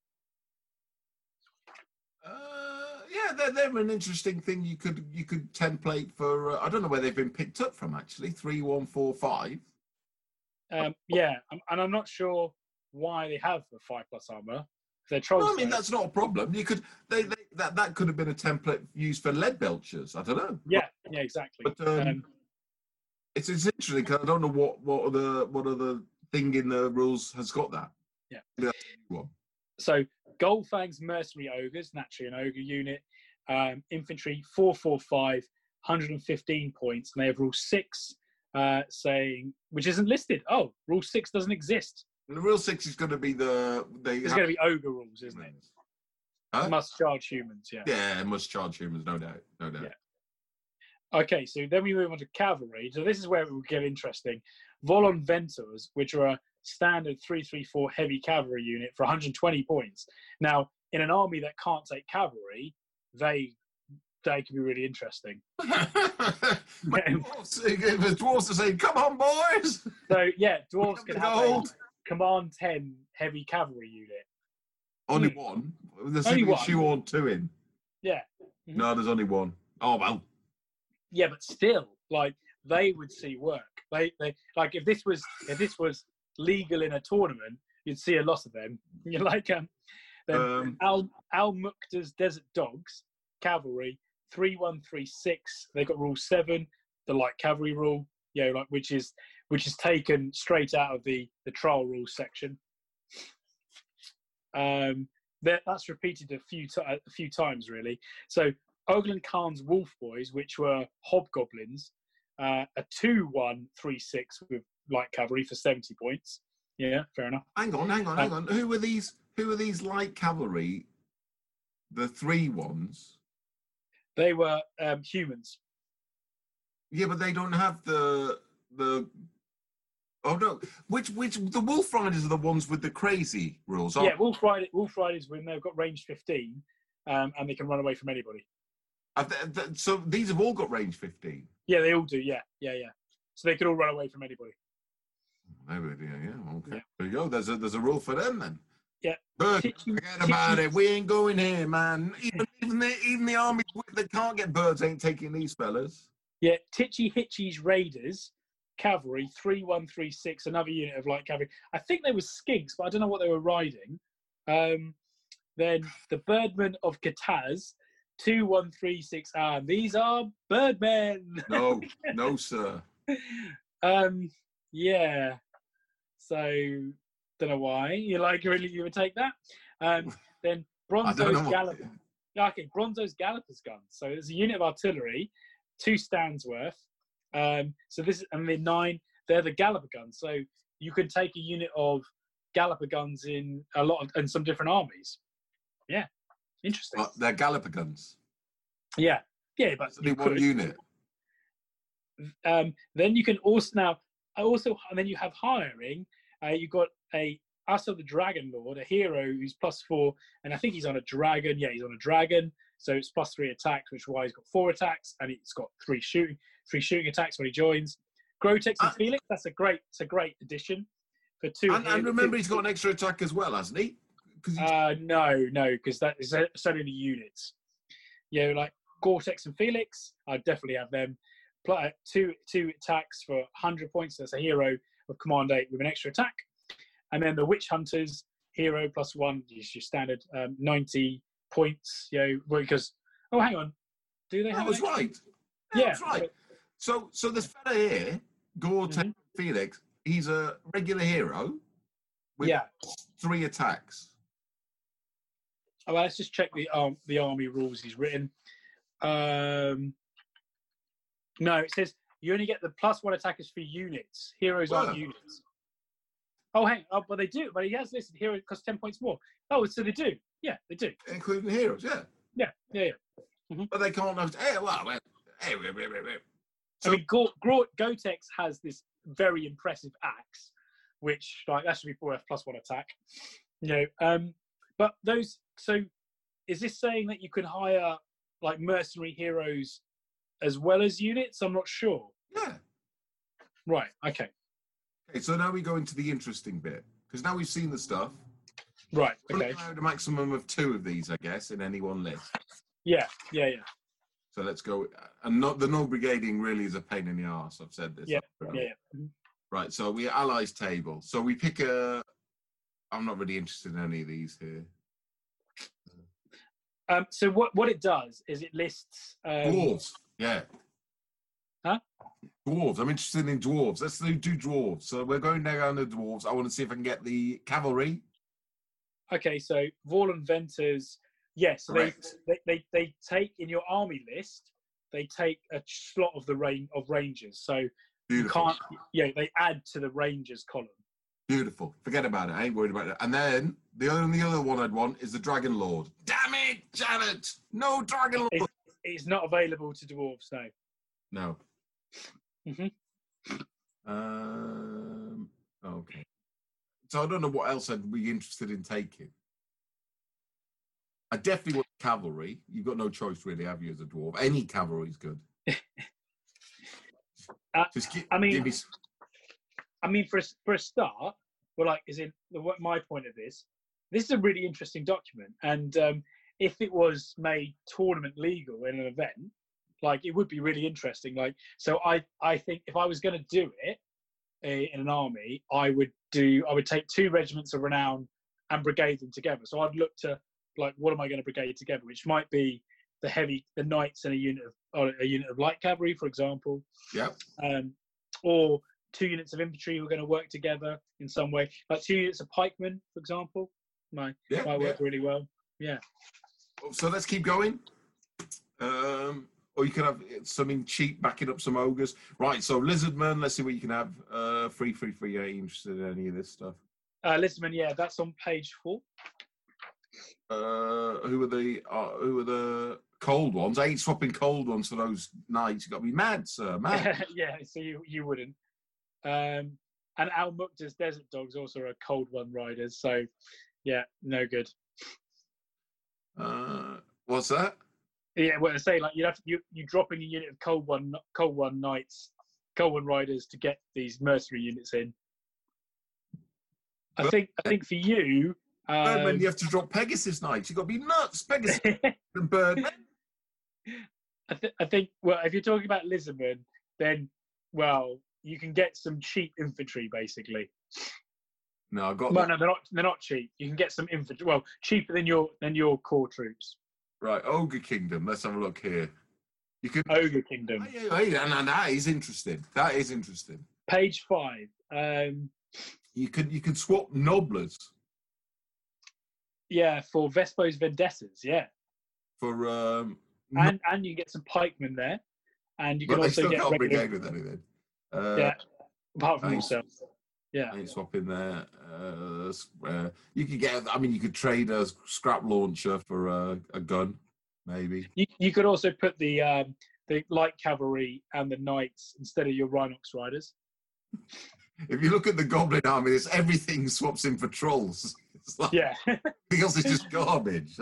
Yeah, they're an interesting thing. You could template for. I don't know where they've been picked up from actually. 3, 1, 4, 5. Yeah, and I'm not sure why they have the 5+ armor. They're trolls. No, I mean that's not a problem. You could that could have been a template used for lead belchers. I don't know. Yeah, exactly. But it's interesting because I don't know what other thing in the rules has got that. Yeah. One. So Goldfang's Mercenary Ogres, naturally an ogre unit, infantry 445, 115 points, and they have rule 6 saying, which isn't listed. Oh, rule 6 doesn't exist. And the rule 6 is going to be It's going to be ogre rules, isn't it? Huh? Must charge humans, yeah. Yeah, it must charge humans, no doubt. Yeah. Okay, so then we move on to cavalry. So this is where it will get interesting. Volon Ventors, which are a standard 334 heavy cavalry unit for 120 points. Now, in an army that can't take cavalry, they can be really interesting. The dwarves are saying, "Come on, boys!" So yeah, dwarves can have a gold. command 10 heavy cavalry unit. Only one. There's Only only one. shoehorn 2 in. Yeah. No, there's only one. Oh well. Yeah, but still, like they would see work. They like if this was legal in a tournament, you'd see a lot of them. You're like then Al Mukhtar's Desert Dogs cavalry 3136. They got rule 7, the light cavalry rule. Yeah, like which is taken straight out of the trial rules section. That's repeated a few times really. So Oglan Khan's Wolf Boys, which were hobgoblins, a 2-1-3-6 with light cavalry for 70 points. Yeah, fair enough. Hang on. Who are these light cavalry? The 3 ones. They were humans. Yeah, but they don't have the. Oh no! Which the Wolf Riders are the ones with the crazy rules? Yeah, Wolf Riders when they've got range 15, and they can run away from anybody. So these have all got range 15. Yeah, they all do. Yeah. So they could all run away from anybody. Yeah. Okay. Yeah. There you go. There's a rule for them then. Yeah. Bird, forget about it. We ain't going here, man. Even the army that can't get birds ain't taking these fellas. Yeah, Titchy Hitchy's Raiders cavalry 3136, another unit of light cavalry. I think they were skinks, but I don't know what they were riding. Then the Birdmen of Kataz 2136. These are birdmen. No, sir. Yeah. So don't know why you would take that. Then Bronzo's Gallopers. Okay, Bronzo's Gallopers guns. So there's a unit of artillery, 2 stands worth. So this and the 9. They're the Galloper guns. So you could take a unit of Galloper guns in some different armies. Yeah, interesting. They're Galloper guns. Yeah, but it's only one unit. Then you can also and then you have hiring. You've got a Us of the Dragon Lord, a hero who's +4, and I think he's on a dragon. Yeah, he's on a dragon, so it's +3 attacks, which is why he's got 4 attacks, and he's got 3 shooting attacks when he joins. Grotex and Felix, it's a great addition for 2. And remember, he's got an extra attack as well, hasn't he? No, because that is only the units. Yeah, like Gore-Tex and Felix, I'd definitely have them. 2 attacks for 100 points. That's a hero of Command 8 with an extra attack. And then the Witch Hunters, hero +1, is your standard 90 points. Because hang on, do they have? That was right. Yeah, that's right. So this fella here, Gore-Tex Felix, he's a regular hero with 3 attacks. Oh, well, let's just check the army rules he's written. No, it says you only get the +1 attackers for units. Heroes aren't units. Oh, hang on. But they do. But he has listed hero costs 10 points more. Oh, so they do. Yeah, they do. Including heroes, yeah. Yeah. Mm-hmm. But they can't have... I mean, Gotex has this very impressive axe, which like that should be 4F +1 attack. But those. So, is this saying that you can hire like mercenary heroes as well as units? I'm not sure. Yeah. Right. Okay. Okay. So now we go into the interesting bit because now we've seen the stuff. Right. We're Okay. allowed a maximum of 2 of these, I guess, in any one list. Yeah. So let's go. And not the no brigading really is a pain in the arse. I've said this. Yeah. Mhm. Right. So we allies table. So we pick a. I'm not really interested in any of these here. So what it does is it lists Dwarves. Yeah. Huh? Dwarves. I'm interested in dwarves. Let's do dwarves. So we're going down the dwarves. I want to see if I can get the cavalry. Okay, so Vorlon Venters, yes, Correct. they take in your army list. They take a slot of the rangers. So Beautiful. you can't. Yeah, they add to the rangers column. Beautiful. Forget about it. I ain't worried about it. And then the only other one I'd want is the Dragon Lord. Damn it, Janet! No Dragon Lord. It's not available to dwarves, no. No. Mhm. Okay. So I don't know what else I'd be interested in taking. I definitely want cavalry. You've got no choice, really, have you, as a dwarf? Any cavalry is good. I mean, for a start, well, like, as in my point of this is a really interesting document, and if it was made tournament legal in an event, like, it would be really interesting. Like, so I think if I was going to do it in an army, I would take 2 regiments of renown and brigade them together. So I'd look to, like, what am I going to brigade together? Which might be the knights and a unit of light cavalry, for example. Yeah. Or 2 units of infantry who are going to work together in some way, like 2 units of pikemen, for example. Might work really well. Yeah. So let's keep going. Or you can have something cheap backing up some ogres. Right, so Lizardman, let's see what you can have. Free. Are you interested in any of this stuff? Lizardman, yeah, that's on page 4. Who are the cold ones? I ain't swapping cold ones for those knights. You've got to be mad, sir. Mad. Yeah, so you wouldn't. And Al Mukhtar's Desert Dogs also are cold one riders, so yeah, no good. What's that? Yeah, well, I say, like, you drop in a unit of cold one knights, cold one riders to get these mercenary units in. I think for you, Birdman, you have to drop Pegasus knights. You've got to be nuts, Pegasus and Birdman. I think, well, if you're talking about Lizardman, then, well, you can get some cheap infantry, basically. No, I got. Well, no, they're not cheap. You can get some infantry. Well, cheaper than your core troops. Right, Ogre Kingdom. Let's have a look here. You could Ogre Kingdom. Hey, and that is interesting. That is interesting. Page 5. You could swap Nobblers. Yeah, for Vespo's Vendettas. Yeah. For and you can get some pikemen there, and you can also get can't brigade with anything. Yeah, apart from yourself. Yeah. I ain't swapping there. You could get. I mean, you could trade a scrap launcher for a gun, maybe. You could also put the light cavalry and the knights instead of your Rhinox riders. If you look at the Goblin army, it's everything swaps in for trolls. It's like, yeah. Everything else is just garbage.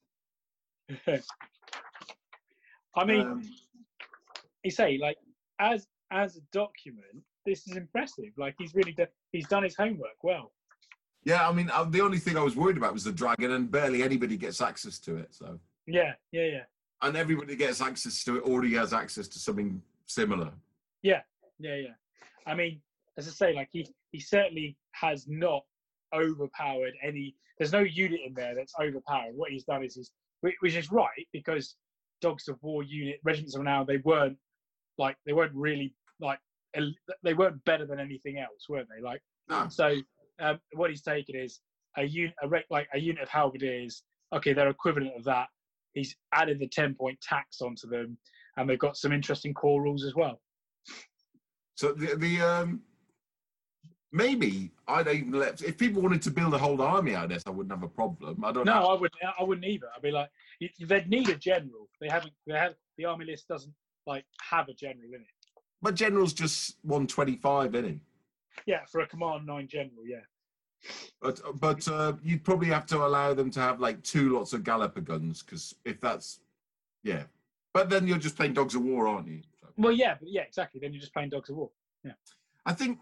I mean, you say, like, as a document, this is impressive. Like, he's done his homework well. Yeah, I mean, the only thing I was worried about was the dragon, and barely anybody gets access to it. So yeah. And everybody gets access to it already has access to something similar. Yeah. I mean, as I say, like, he certainly has not overpowered any. There's no unit in there that's overpowered. What he's done is which is right, because Dogs of War unit regiments of renown, they weren't really like, they weren't better than anything else, were they? Like, no. So what he's taken is a unit of halberdiers. Okay, they're equivalent of that. He's added the 10-point tax onto them, and they've got some interesting core rules as well. So the maybe I'd even if people wanted to build a whole army out of this, I wouldn't have a problem. I wouldn't either. I'd be like, they'd need a general. The army list doesn't, like, have a general in it. But General's just 125, isn't he? Yeah, for a Command 9 General, yeah. But you'd probably have to allow them to have like 2 lots of Galloper guns, because if that's, yeah. But then you're just playing Dogs of War, aren't you? So. Well, yeah, exactly. Then you're just playing Dogs of War. Yeah. I think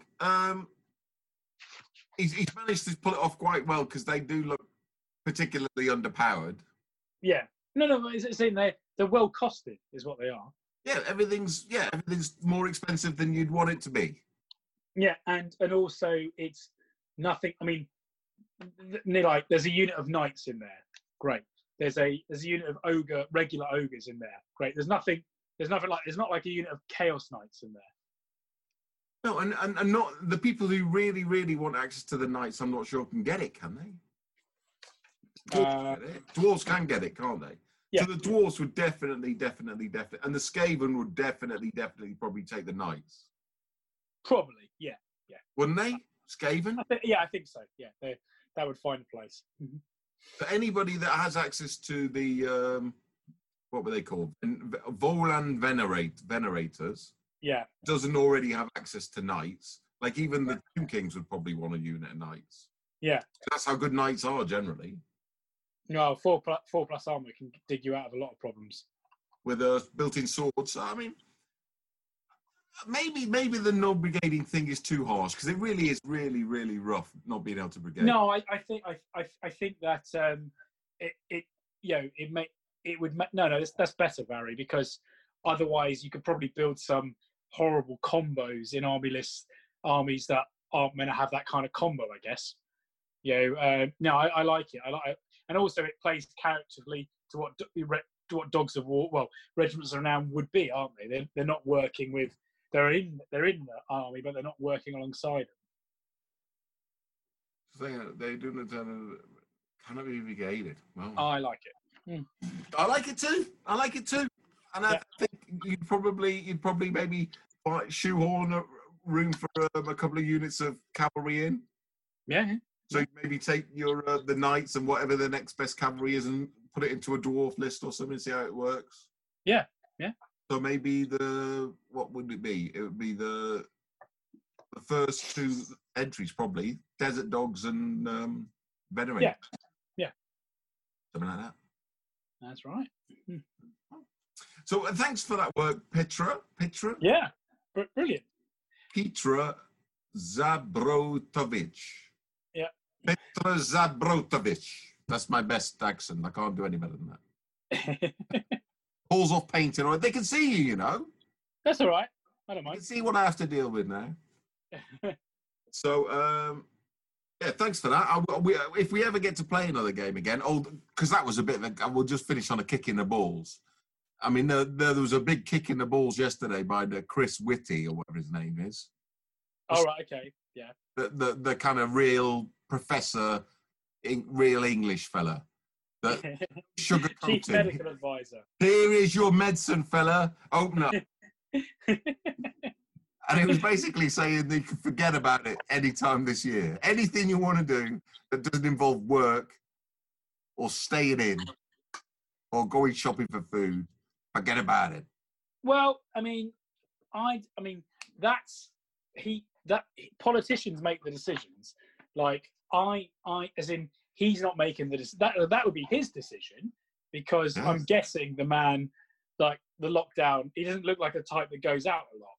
he's managed to pull it off quite well, because they do look particularly underpowered. Yeah. No, it's saying they're well costed, is what they are. Yeah, everything's more expensive than you'd want it to be. Yeah, and also it's nothing. I mean, like there's a unit of knights in there. Great. There's a unit of regular ogres in there. Great. There's nothing like there's not like a unit of chaos knights in there. No, and not the people who really, really want access to the knights, I'm not sure can get it, can they? Dwarves can get it, can't they? Yeah. So the dwarves would definitely, and the Skaven would definitely probably take the knights. Probably, yeah. Wouldn't they? Skaven? I think so. Yeah, that would find a place. Mm-hmm. For anybody that has access to the, what were they called? Volan Venerators. Yeah. Doesn't already have access to knights. Like even the Tomb Kings would probably want a unit of knights. Yeah. That's how good knights are generally. No, 4+ armor can dig you out of a lot of problems. With a built-in sword. So I mean, maybe the no brigading thing is too harsh, because it really is really, really rough not being able to brigade. No, I think that that's better, Barry, because otherwise you could probably build some horrible combos in armies that aren't meant to have that kind of combo, I guess. No, I like it. And also it plays characterly to what Dogs of War, well, Regiments of Renown would be, aren't they? They're not working with. They're in the army, but they're not working alongside them. They do not cannot be brigaded. Well, I like it. Mm. I like it too. And I think you'd probably maybe shoehorn a room for a couple of units of cavalry in. Yeah. So maybe take your the knights and whatever the next best cavalry is, and put it into a dwarf list or something. See how it works. Yeah. So maybe what would it be? It would be the first 2 entries probably Desert Dogs and Venerate. Yeah. Something like that. That's right. Mm. So thanks for that work, Petra. Yeah, brilliant. Petra Zabrotovic. Yeah. Petra Zabrotovic. That's my best accent. I can't do any better than that. Pulls off painting, or they can see you, That's all right. I don't mind. You can see what I have to deal with now. So, yeah, thanks for that. If we ever get to play another game again, because that was a bit of a, we'll just finish on a kick in the balls. I mean, there was a big kick in the balls yesterday by the Chris Whitty, or whatever his name is. All right, okay, yeah. The kind of real professor, real English fella. The sugar Chief medical advisor. Here is your medicine, fella. Open up. And it was basically saying that you can forget about it any time this year. Anything you want to do that doesn't involve work or staying in or going shopping for food, forget about it. Well, I mean, politicians make the decisions. Like as in, he's not making that would be his decision, because yes. I'm guessing the man, like the lockdown, he doesn't look like a type that goes out a lot.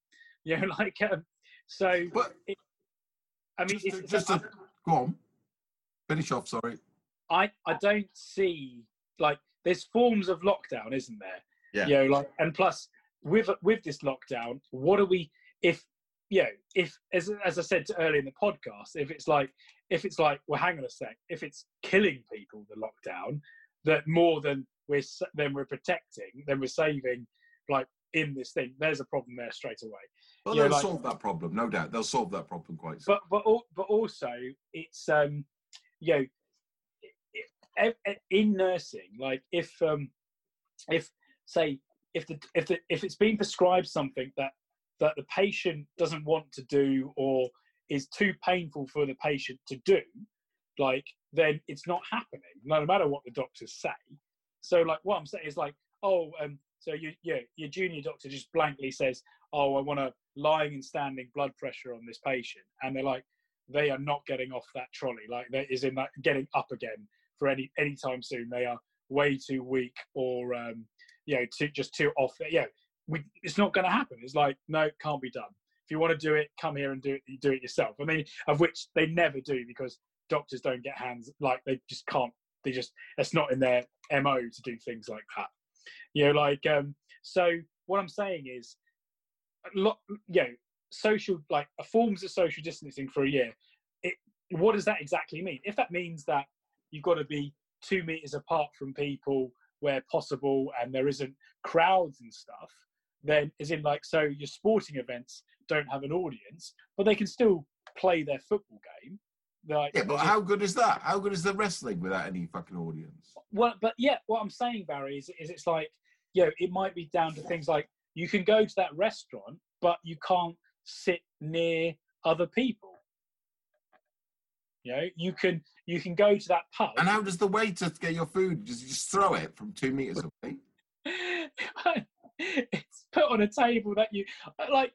So. But go on, finish off. Sorry. I don't see, like, there's forms of lockdown, isn't there? Yeah. And plus with this lockdown, what are we? If as I said earlier in the podcast, if it's like, well, hang on a sec, if it's killing people, the lockdown, that more than we're protecting, then we're saving, like, in this thing, there's a problem there straight away. Well, they'll solve that problem, no doubt. They'll solve that problem quite soon. But also, it's in nursing, like if it's being prescribed something that the patient doesn't want to do, or is too painful for the patient to do, like, then it's not happening, no matter what the doctors say. So, like, what I'm saying is, like, so your junior doctor just blankly says, oh, I want to lying and standing blood pressure on this patient, and they're like, they are not getting off that trolley, like that is in that getting up again for any time soon. They are way too weak, or too off. It's not going to happen. It's like, no, it can't be done. If you want to do it, come here and do it yourself. I mean, of which they never do, because doctors don't get hands, like they just can't. That's not in their MO to do things like that. So what I'm saying is, social, like forms of social distancing for a year. What does that exactly mean? If that means that you've got to be 2 meters apart from people where possible, and there isn't crowds and stuff, then so your sporting events don't have an audience, but they can still play their football game. But how good is that? How good is the wrestling without any fucking audience? Well, but what I'm saying, Barry, is it's like, it might be down to things like, you can go to that restaurant, but you can't sit near other people. You can go to that pub. And how does the waiter get your food? Just throw it from 2 meters away? It's put on a table that you like.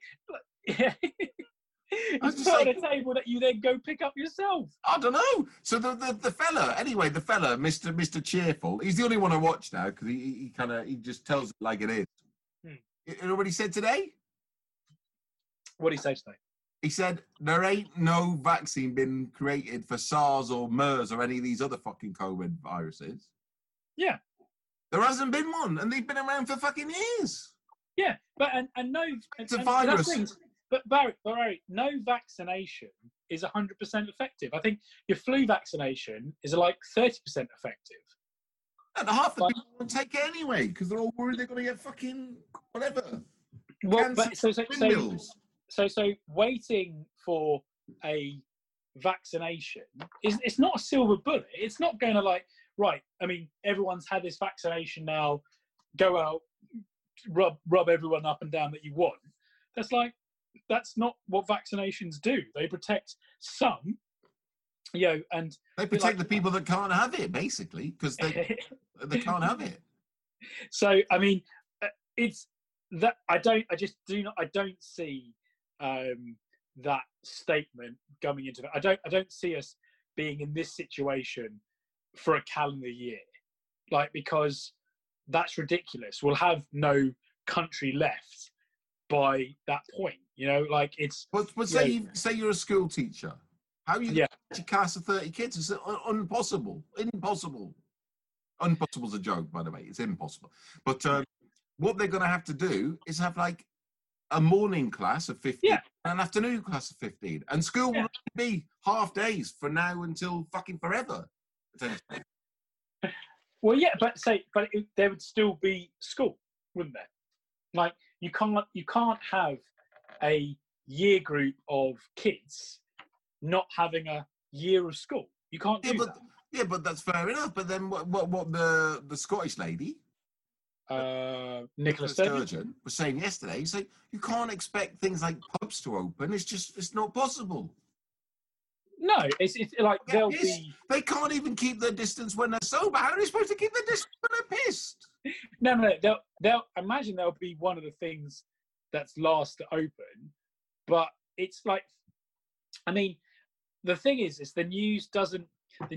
It's put on a table that you then go pick up yourself. I don't know. So the fella, Mr. Cheerful, he's the only one I watch now, because he just tells it like it is. You know what he said today? What did he say today? He said there ain't no vaccine been created for SARS or MERS or any of these other fucking COVID viruses. Yeah. There hasn't been one, and they've been around for fucking years. Yeah, but and no, it's a virus. But Barry, no vaccination is 100% effective. I think your flu vaccination is like 30% effective. And half the people won't take it anyway, because they're all worried they're going to get fucking whatever. Well, but so waiting for a vaccination it's not a silver bullet. It's not going to like, right, I mean, everyone's had this vaccination now, go out, rub everyone up and down that you want. That's not what vaccinations do. They protect some, and they protect the people that can't have it, basically, because they can't have it. So I mean, it's that I don't see that statement coming into it. I don't see us being in this situation for a calendar year, because that's ridiculous. We'll have no country left by that point. It's. But say you're a school teacher. How are you going to class of 30 kids? It's impossible. Impossible. Impossible's a joke, by the way. It's impossible. But what they're going to have to do is have like a morning class of 15 and an afternoon class of 15. And school will be half days from now until fucking forever. Well, yeah, but there would still be school, wouldn't there? Like, you can't have a year group of kids not having a year of school. You can't do that. Yeah, but that's fair enough. But then what the Scottish lady, Nicola Sturgeon, was saying yesterday, he's like, you can't expect things like pubs to open. It's not possible. No, it's like they can't even keep their distance when they're sober. How are they supposed to keep their distance when they're pissed? No. They'll imagine there'll be one of the things that's last to open, but it's like, I mean, the thing is the news doesn't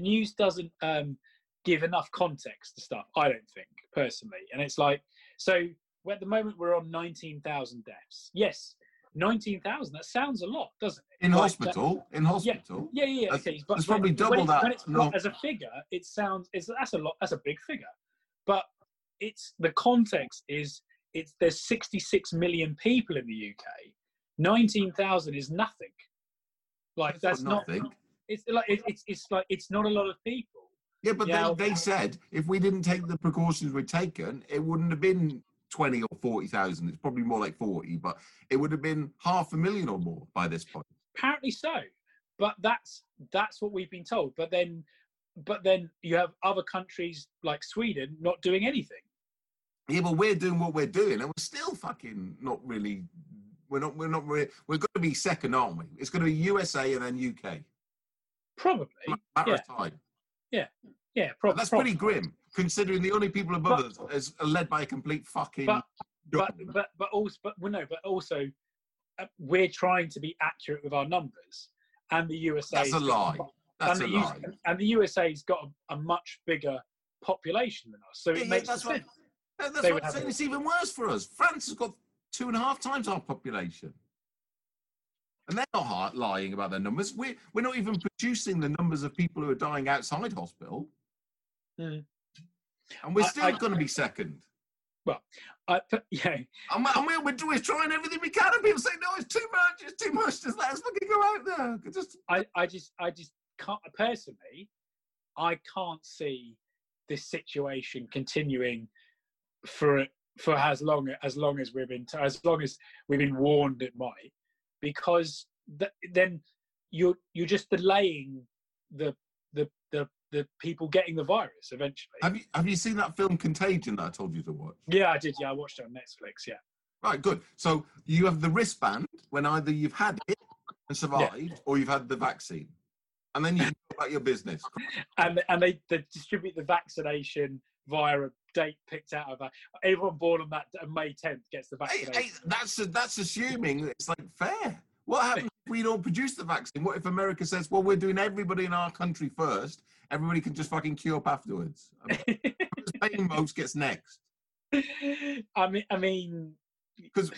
give enough context to stuff, I don't think, personally. And it's like, so at the moment we're on 19,000 deaths. Yes, 19,000, that sounds a lot, doesn't it? In hospital? Yeah. Okay, but it's probably double that. When it's put as a figure, that's a lot. That's a big figure. But it's the context is there's 66 million people in the UK. 19,000 is nothing. Like that's nothing. It's not a lot of people. Yeah, but they said if we didn't take the precautions we'd taken, it wouldn't have been 20 or 40,000. It's probably more like 40, but it would have been 500,000 or more by this point. Apparently so, but that's what we've been told. But then you have other countries like Sweden not doing anything. Yeah, but we're doing what we're doing, and we're still fucking not really. We're not really. We're going to be second, aren't we? It's going to be USA and then UK. Probably. Matter of time. Yeah, probably. That's pretty grim, considering the only people above us are led by a complete fucking. But also, we're trying to be accurate with our numbers, and the USA. That's a lie. That's a lie. And the USA's got a much bigger population than us, so it makes that's sense. That's what I'm saying. It's even worse for us. France has got 2.5 times our population. And they're not lying about their numbers. We're not even producing the numbers of people who are dying outside hospital. Mm. And we're still going to be second. Well, yeah. And we're trying everything we can. And people say, no, it's too much. Just let us fucking go out there. I just can't, personally, I can't see this situation continuing for as long as we've been warned it might, because then you're just delaying the people getting the virus eventually. Have you seen that film Contagion that I told you to watch? Yeah, I did. Yeah, I watched it on Netflix. Yeah. Right, good. So you have the wristband when either you've had it and survived, or you've had the vaccine, and then you can go about your business. And they distribute the vaccination via a date picked out of that. Everyone born on that May 10th gets the vaccination. Hey, that's assuming it's like fair. What happens if we don't produce the vaccine? What if America says, well, we're doing everybody in our country first, everybody can just fucking queue up afterwards? Who's paying most gets next. I mean, because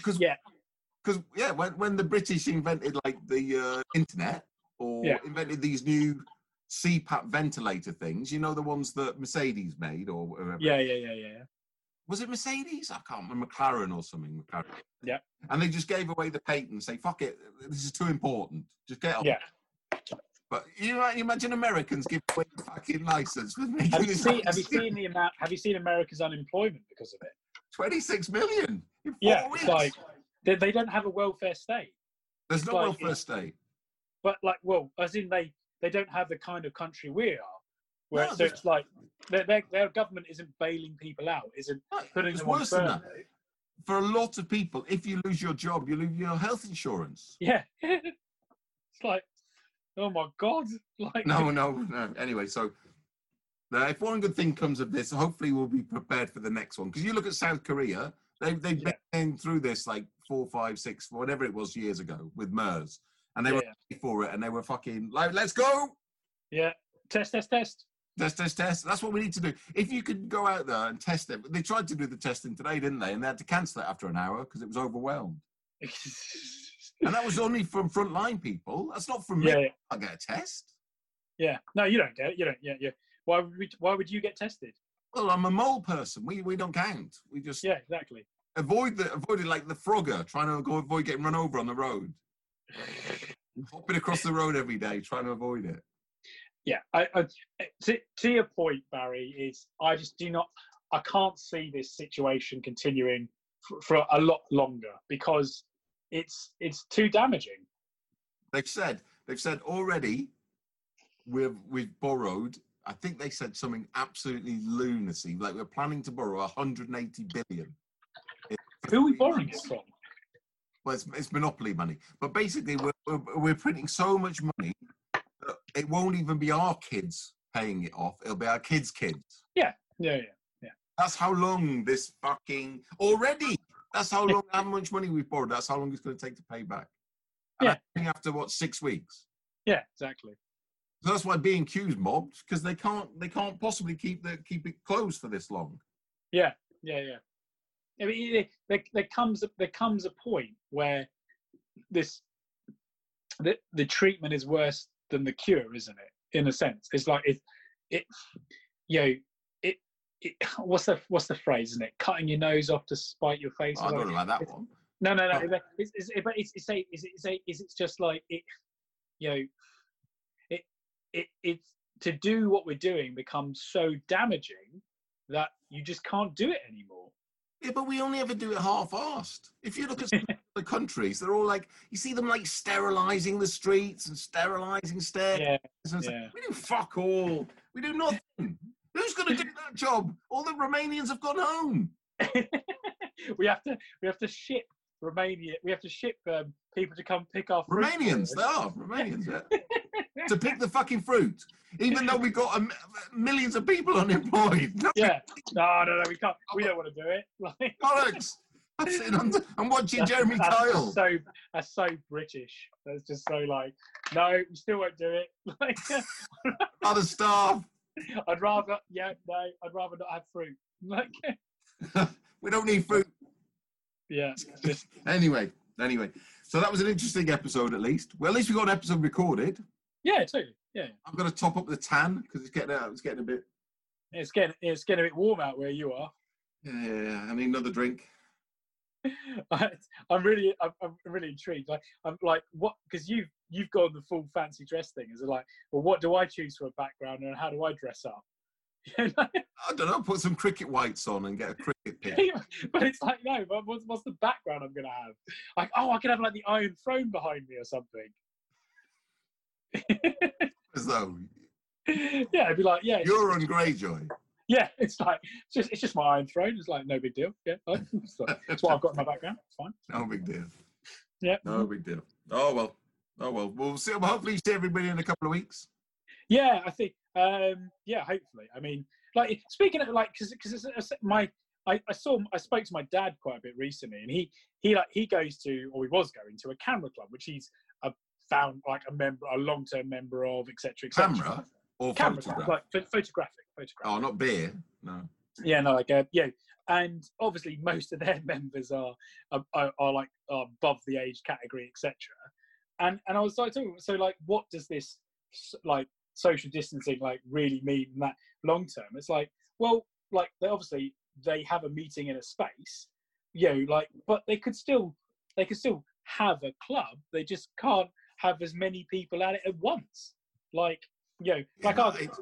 when the British invented like the internet or invented these new CPAP ventilator things, you know, the ones that Mercedes made or whatever. Yeah. Was it Mercedes? I can't remember. McLaren or something. McLaren. Yeah. And they just gave away the patent and say, fuck it, this is too important. Just get on. Yeah. But you imagine Americans give away the fucking license for making have you seen America's unemployment because of it? 26 million in 4 weeks. It's like they don't have a welfare state. There's no welfare state. But as in they don't have the kind of country we are. So it's like their government isn't bailing people out, isn't putting them on furlough. For a lot of people, if you lose your job, you lose your health insurance. Yeah. It's like, oh my God. Like No. Anyway, so if one good thing comes of this, hopefully we'll be prepared for the next one. Because you look at South Korea, they've been through this like 4, 5, 6, whatever it was years ago with MERS. And they were ready for it, and they were fucking like, let's go. Yeah. Test. Test. That's what we need to do. If you could go out there and test it. They tried to do the testing today, didn't they? And they had to cancel it after an hour because it was overwhelmed. And that was only from frontline people. That's not from me. I get a test. Yeah. No, you don't get it. You don't. Yeah. Why would you get tested? Well, I'm a mole person. We don't count. We just exactly. Avoid it like the Frogger, trying to avoid getting run over on the road. Hopping across the road every day, trying to avoid it. Yeah, to your point, Barry, is I can't see this situation continuing for a lot longer because it's too damaging. They've said already we've borrowed. I think they said something absolutely lunacy. Like we're planning to borrow 180 billion. Who are we borrowing it from? Well, it's monopoly money. But basically, we're printing so much money that it won't even be our kids paying it off. It'll be our kids' kids. Yeah. That's how long this fucking... Already! That's how long, how much money we've borrowed. That's how long it's going to take to pay back. And I think after, 6 weeks? Yeah, exactly. So that's why B&Q's mobbed, because they can't possibly keep it closed for this long. Yeah. I mean, there comes a point where the treatment is worse than the cure, isn't it? In a sense, it's like what's the phrase, isn't it? Cutting your nose off to spite your face. I don't know about that one. No. It's just like it. It's to do what we're doing becomes so damaging that you just can't do it anymore. Yeah, but we only ever do it half-assed. If you look at some other countries, they're all like, you see them like sterilising the streets and sterilising stairs. Yeah. We do fuck all. We do nothing. Who's going to do that job? All the Romanians have gone home. we have to ship Romania. We have to ship people to come pick our fruit. Romanians, they are Romanians. Yeah. To pick the fucking fruit, even though we've got millions of people unemployed. No, we can't. We don't want to do it. Bollocks. I'm watching Jeremy Kyle. That's so British. That's just so like, no, we still won't do it. Like, Other staff. I'd rather not have fruit. Like, We don't need fruit. yeah, just Anyway. So that was an interesting episode, at least. Well, at least we got an episode recorded. yeah, totally. Yeah, I'm going to top up the tan because it's getting a bit. it's getting a bit warm out where you are. Yeah. I need another drink. I'm really intrigued. Like, I'm like, what? Because you've gone the full fancy dress thing. Is it like, well, what do I choose for a background and how do I dress up? You know? I don't know. Put some cricket whites on and get a cricket pin. But it's like, no, but what's the background I'm gonna have? Like, oh, I could have like the Iron Throne behind me or something. As though Yeah, it'd be like, yeah, Euron Greyjoy. yeah, it's like it's just my Iron Throne. It's like no big deal. Yeah, that's what I've got in my background. It's fine. No big deal. Yeah, No big deal. Oh well. We'll see. Hopefully, see everybody in a couple of weeks. yeah, I think, yeah, hopefully. I mean, like, speaking of like, because I spoke to my dad quite a bit recently, and he goes to, or he was going to, a camera club, which he's found like a long-term member of, etc. Camera or Camera photograph? club, like photographic. Oh, not beer. No. Yeah, no, like yeah, and obviously most of their members are like above the age category, etc. And I was like, so like, what does this like social distancing like really mean in that long term? It's like, well, like they have a meeting in a space, you know, like, but they could still have a club. They just can't have as many people at it at once. Like, you know, like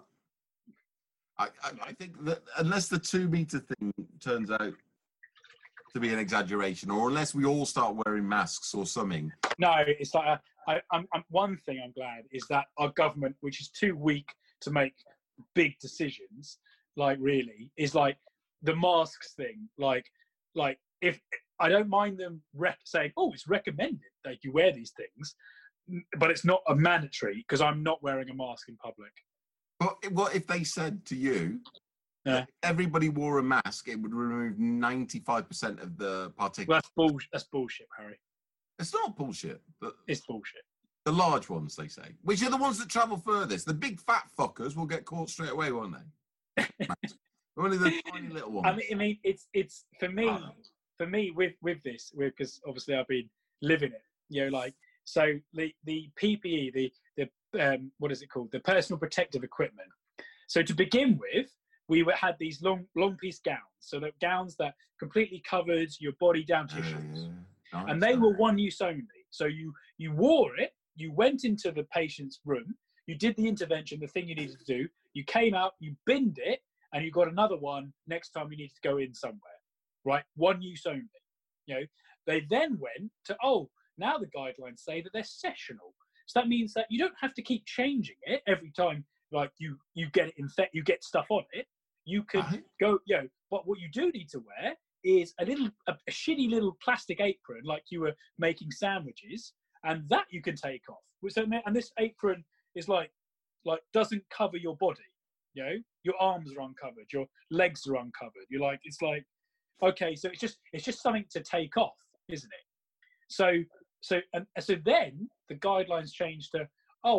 I think that unless the 2 meter thing turns out to be an exaggeration, or unless we all start wearing masks or something. No, it's like I'm one thing I'm glad is that our government, which is too weak to make big decisions, like really, is like the masks thing. Like if I don't mind them saying, oh, it's recommended that you wear these things, but it's not a mandatory because I'm not wearing a mask in public. But what if they said to you, if everybody wore a mask, it would remove 95% of the particles? Well, that's bullshit, Harry. It's not bullshit. It's bullshit. The large ones, they say, which are the ones that travel furthest. The big fat fuckers will get caught straight away, won't they? Only the tiny little ones. I mean, it's for me with this, because obviously I've been living it. You know, like, so the PPE, the what is it called? The personal protective equipment. So to begin with, we had these long piece gowns, so that gowns that completely covered your body down to your shoulders, and they were one use only. So you wore it, you went into the patient's room, you did the intervention, the thing you needed to do, you came out, you binned it, and you got another one next time you needed to go in somewhere, right? One use only. You know, they then went to, now the guidelines say that they're sessional. So that means that you don't have to keep changing it every time, like you get it you get stuff on it. You can go, but what you do need to wear is a shitty little plastic apron, like you were making sandwiches, and that you can take off. So, and this apron is like doesn't cover your body. You know, your arms are uncovered, your legs are uncovered. You're like, it's like, okay, so it's just something to take off, isn't it? So then the guidelines changed to,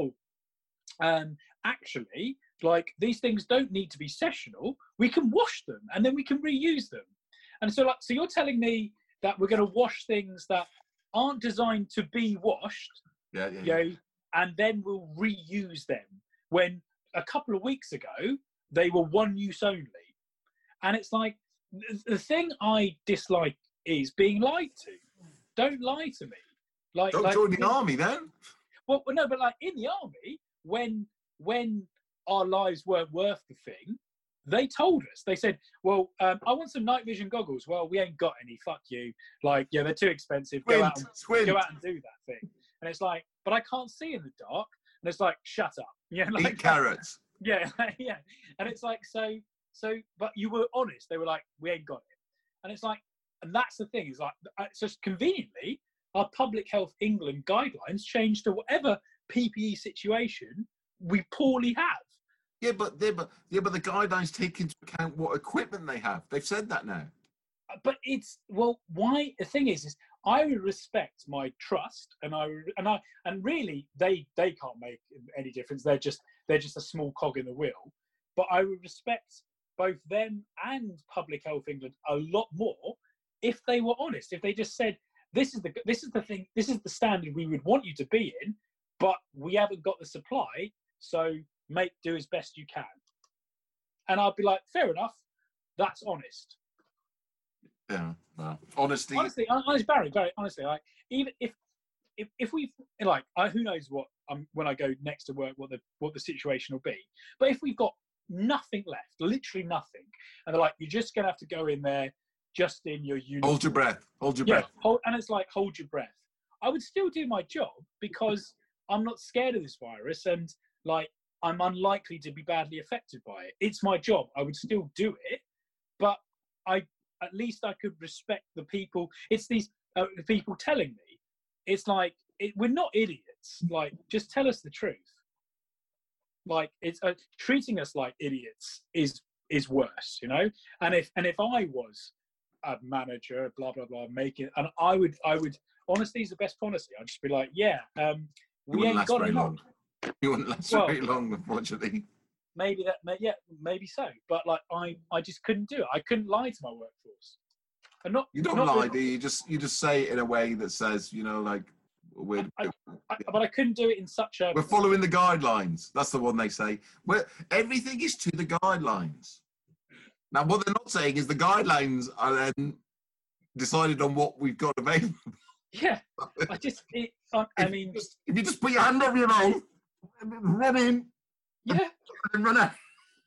actually, like, these things don't need to be sessional. We can wash them and then we can reuse them. And so you're telling me that we're going to wash things that aren't designed to be washed, and then we'll reuse them, when a couple of weeks ago they were one use only. And it's like, the thing I dislike is being lied to. Don't lie to me. Like, don't join the army then. Well, no, but like in the army, when our lives weren't worth the thing, they told us. They said, "Well, I want some night vision goggles." Well, we ain't got any. Fuck you. Like, they're too expensive. Go out and do that thing. And it's like, but I can't see in the dark. And it's like, shut up. Yeah, like, eat carrots. Yeah, yeah. And it's like, so. But you were honest. They were like, we ain't got it. And it's like, and that's the thing. Is like, it's just conveniently, our Public Health England guidelines changed to whatever PPE situation we poorly have. Yeah, but the guidelines take into account what equipment they have. They've said that now. but it's, well, why? The thing is I would respect my trust, and really they can't make any difference. They're just a small cog in the wheel. But I would respect both them and Public Health England a lot more if they were honest. If they just said, this is the thing, this is the standard we would want you to be in, but we haven't got the supply, so do as best you can. And I'd be like, fair enough, that's honest. Yeah, well, honestly, Barry, honestly, like, even if we've, like, who knows what, when I go next to work, what the situation will be. But if we've got nothing left, literally nothing, and they're like, you're just gonna have to go in there just in your uniform. Hold your breath. And it's like, hold your breath. I would still do my job because I'm not scared of this virus, and like, I'm unlikely to be badly affected by it. It's my job. I would still do it, but at least I could respect the people. It's these people telling me. It's like, we're not idiots. Like, just tell us the truth. Like, it's treating us like idiots is worse, you know. And if I was a manager, blah blah blah, and I would honesty is the best policy. I'd just be like, yeah, we ain't got enough. You wouldn't last very long, unfortunately. Maybe maybe so. But like, I just couldn't do it. I couldn't lie to my workforce. And you don't lie, do you? You just say it in a way that says, you know, like, but I couldn't do it in such a. We're following the guidelines. That's the one they say. Everything is to the guidelines. Now, what they're not saying is the guidelines are then decided on what we've got available. Yeah, I mean, if you just put your hand over your mouth, run in. Yeah. And run out.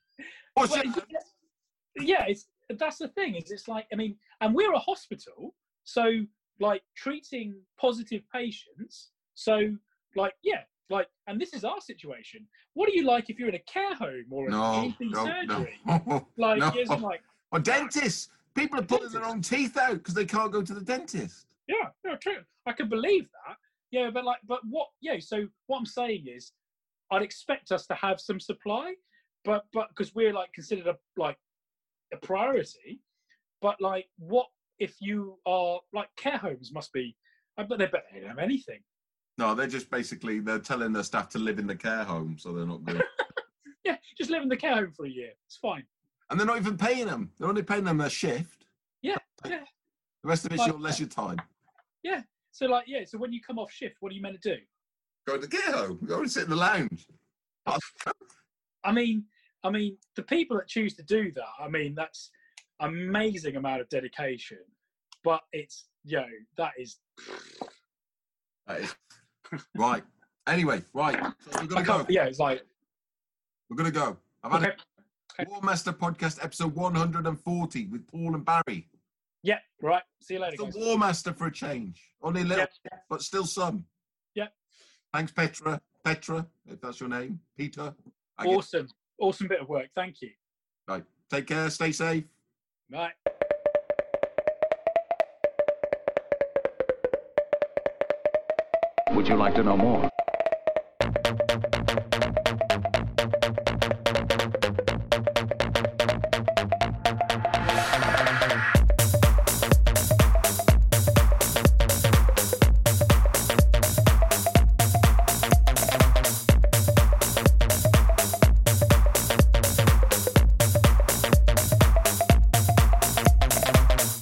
That's the thing. It's like, I mean, and we're a hospital, so like, treating positive patients. So like, yeah, like, and this is our situation. What do you like if you're in a care home or an ENT surgery? No. Like, no. isn't like, or dentists. People are pulling their own teeth out because they can't go to the dentist. Yeah, true. I can believe that. Yeah, but what? Yeah. So what I'm saying is, I'd expect us to have some supply, but because we're like considered a priority. But like, what if you are like, care homes must be? I bet they don't have anything. No, they're just basically, they're telling their staff to live in the care home, so they're not good. Yeah, just live in the care home for a year. It's fine. And they're not even paying them. They're only paying them their shift. Yeah. The rest of it's your leisure time. Yeah. So like, yeah. So when you come off shift, what are you meant to do? Go to the care home. Go and sit in the lounge. I mean, the people that choose to do that, I mean, that's amazing amount of dedication. But it's, that is right. Anyway, right. So we're gonna go. Yeah, it's like, we're gonna go. I've had a War Master podcast episode 140 with Paul and Barry. Yeah, right. See you later, it's guys. a War Master for a change. Only a little, but still some. Yeah. Thanks, Petra, if that's your name. Peter. Awesome bit of work. Thank you. Right. Take care. Stay safe. Bye. Would you like to know more?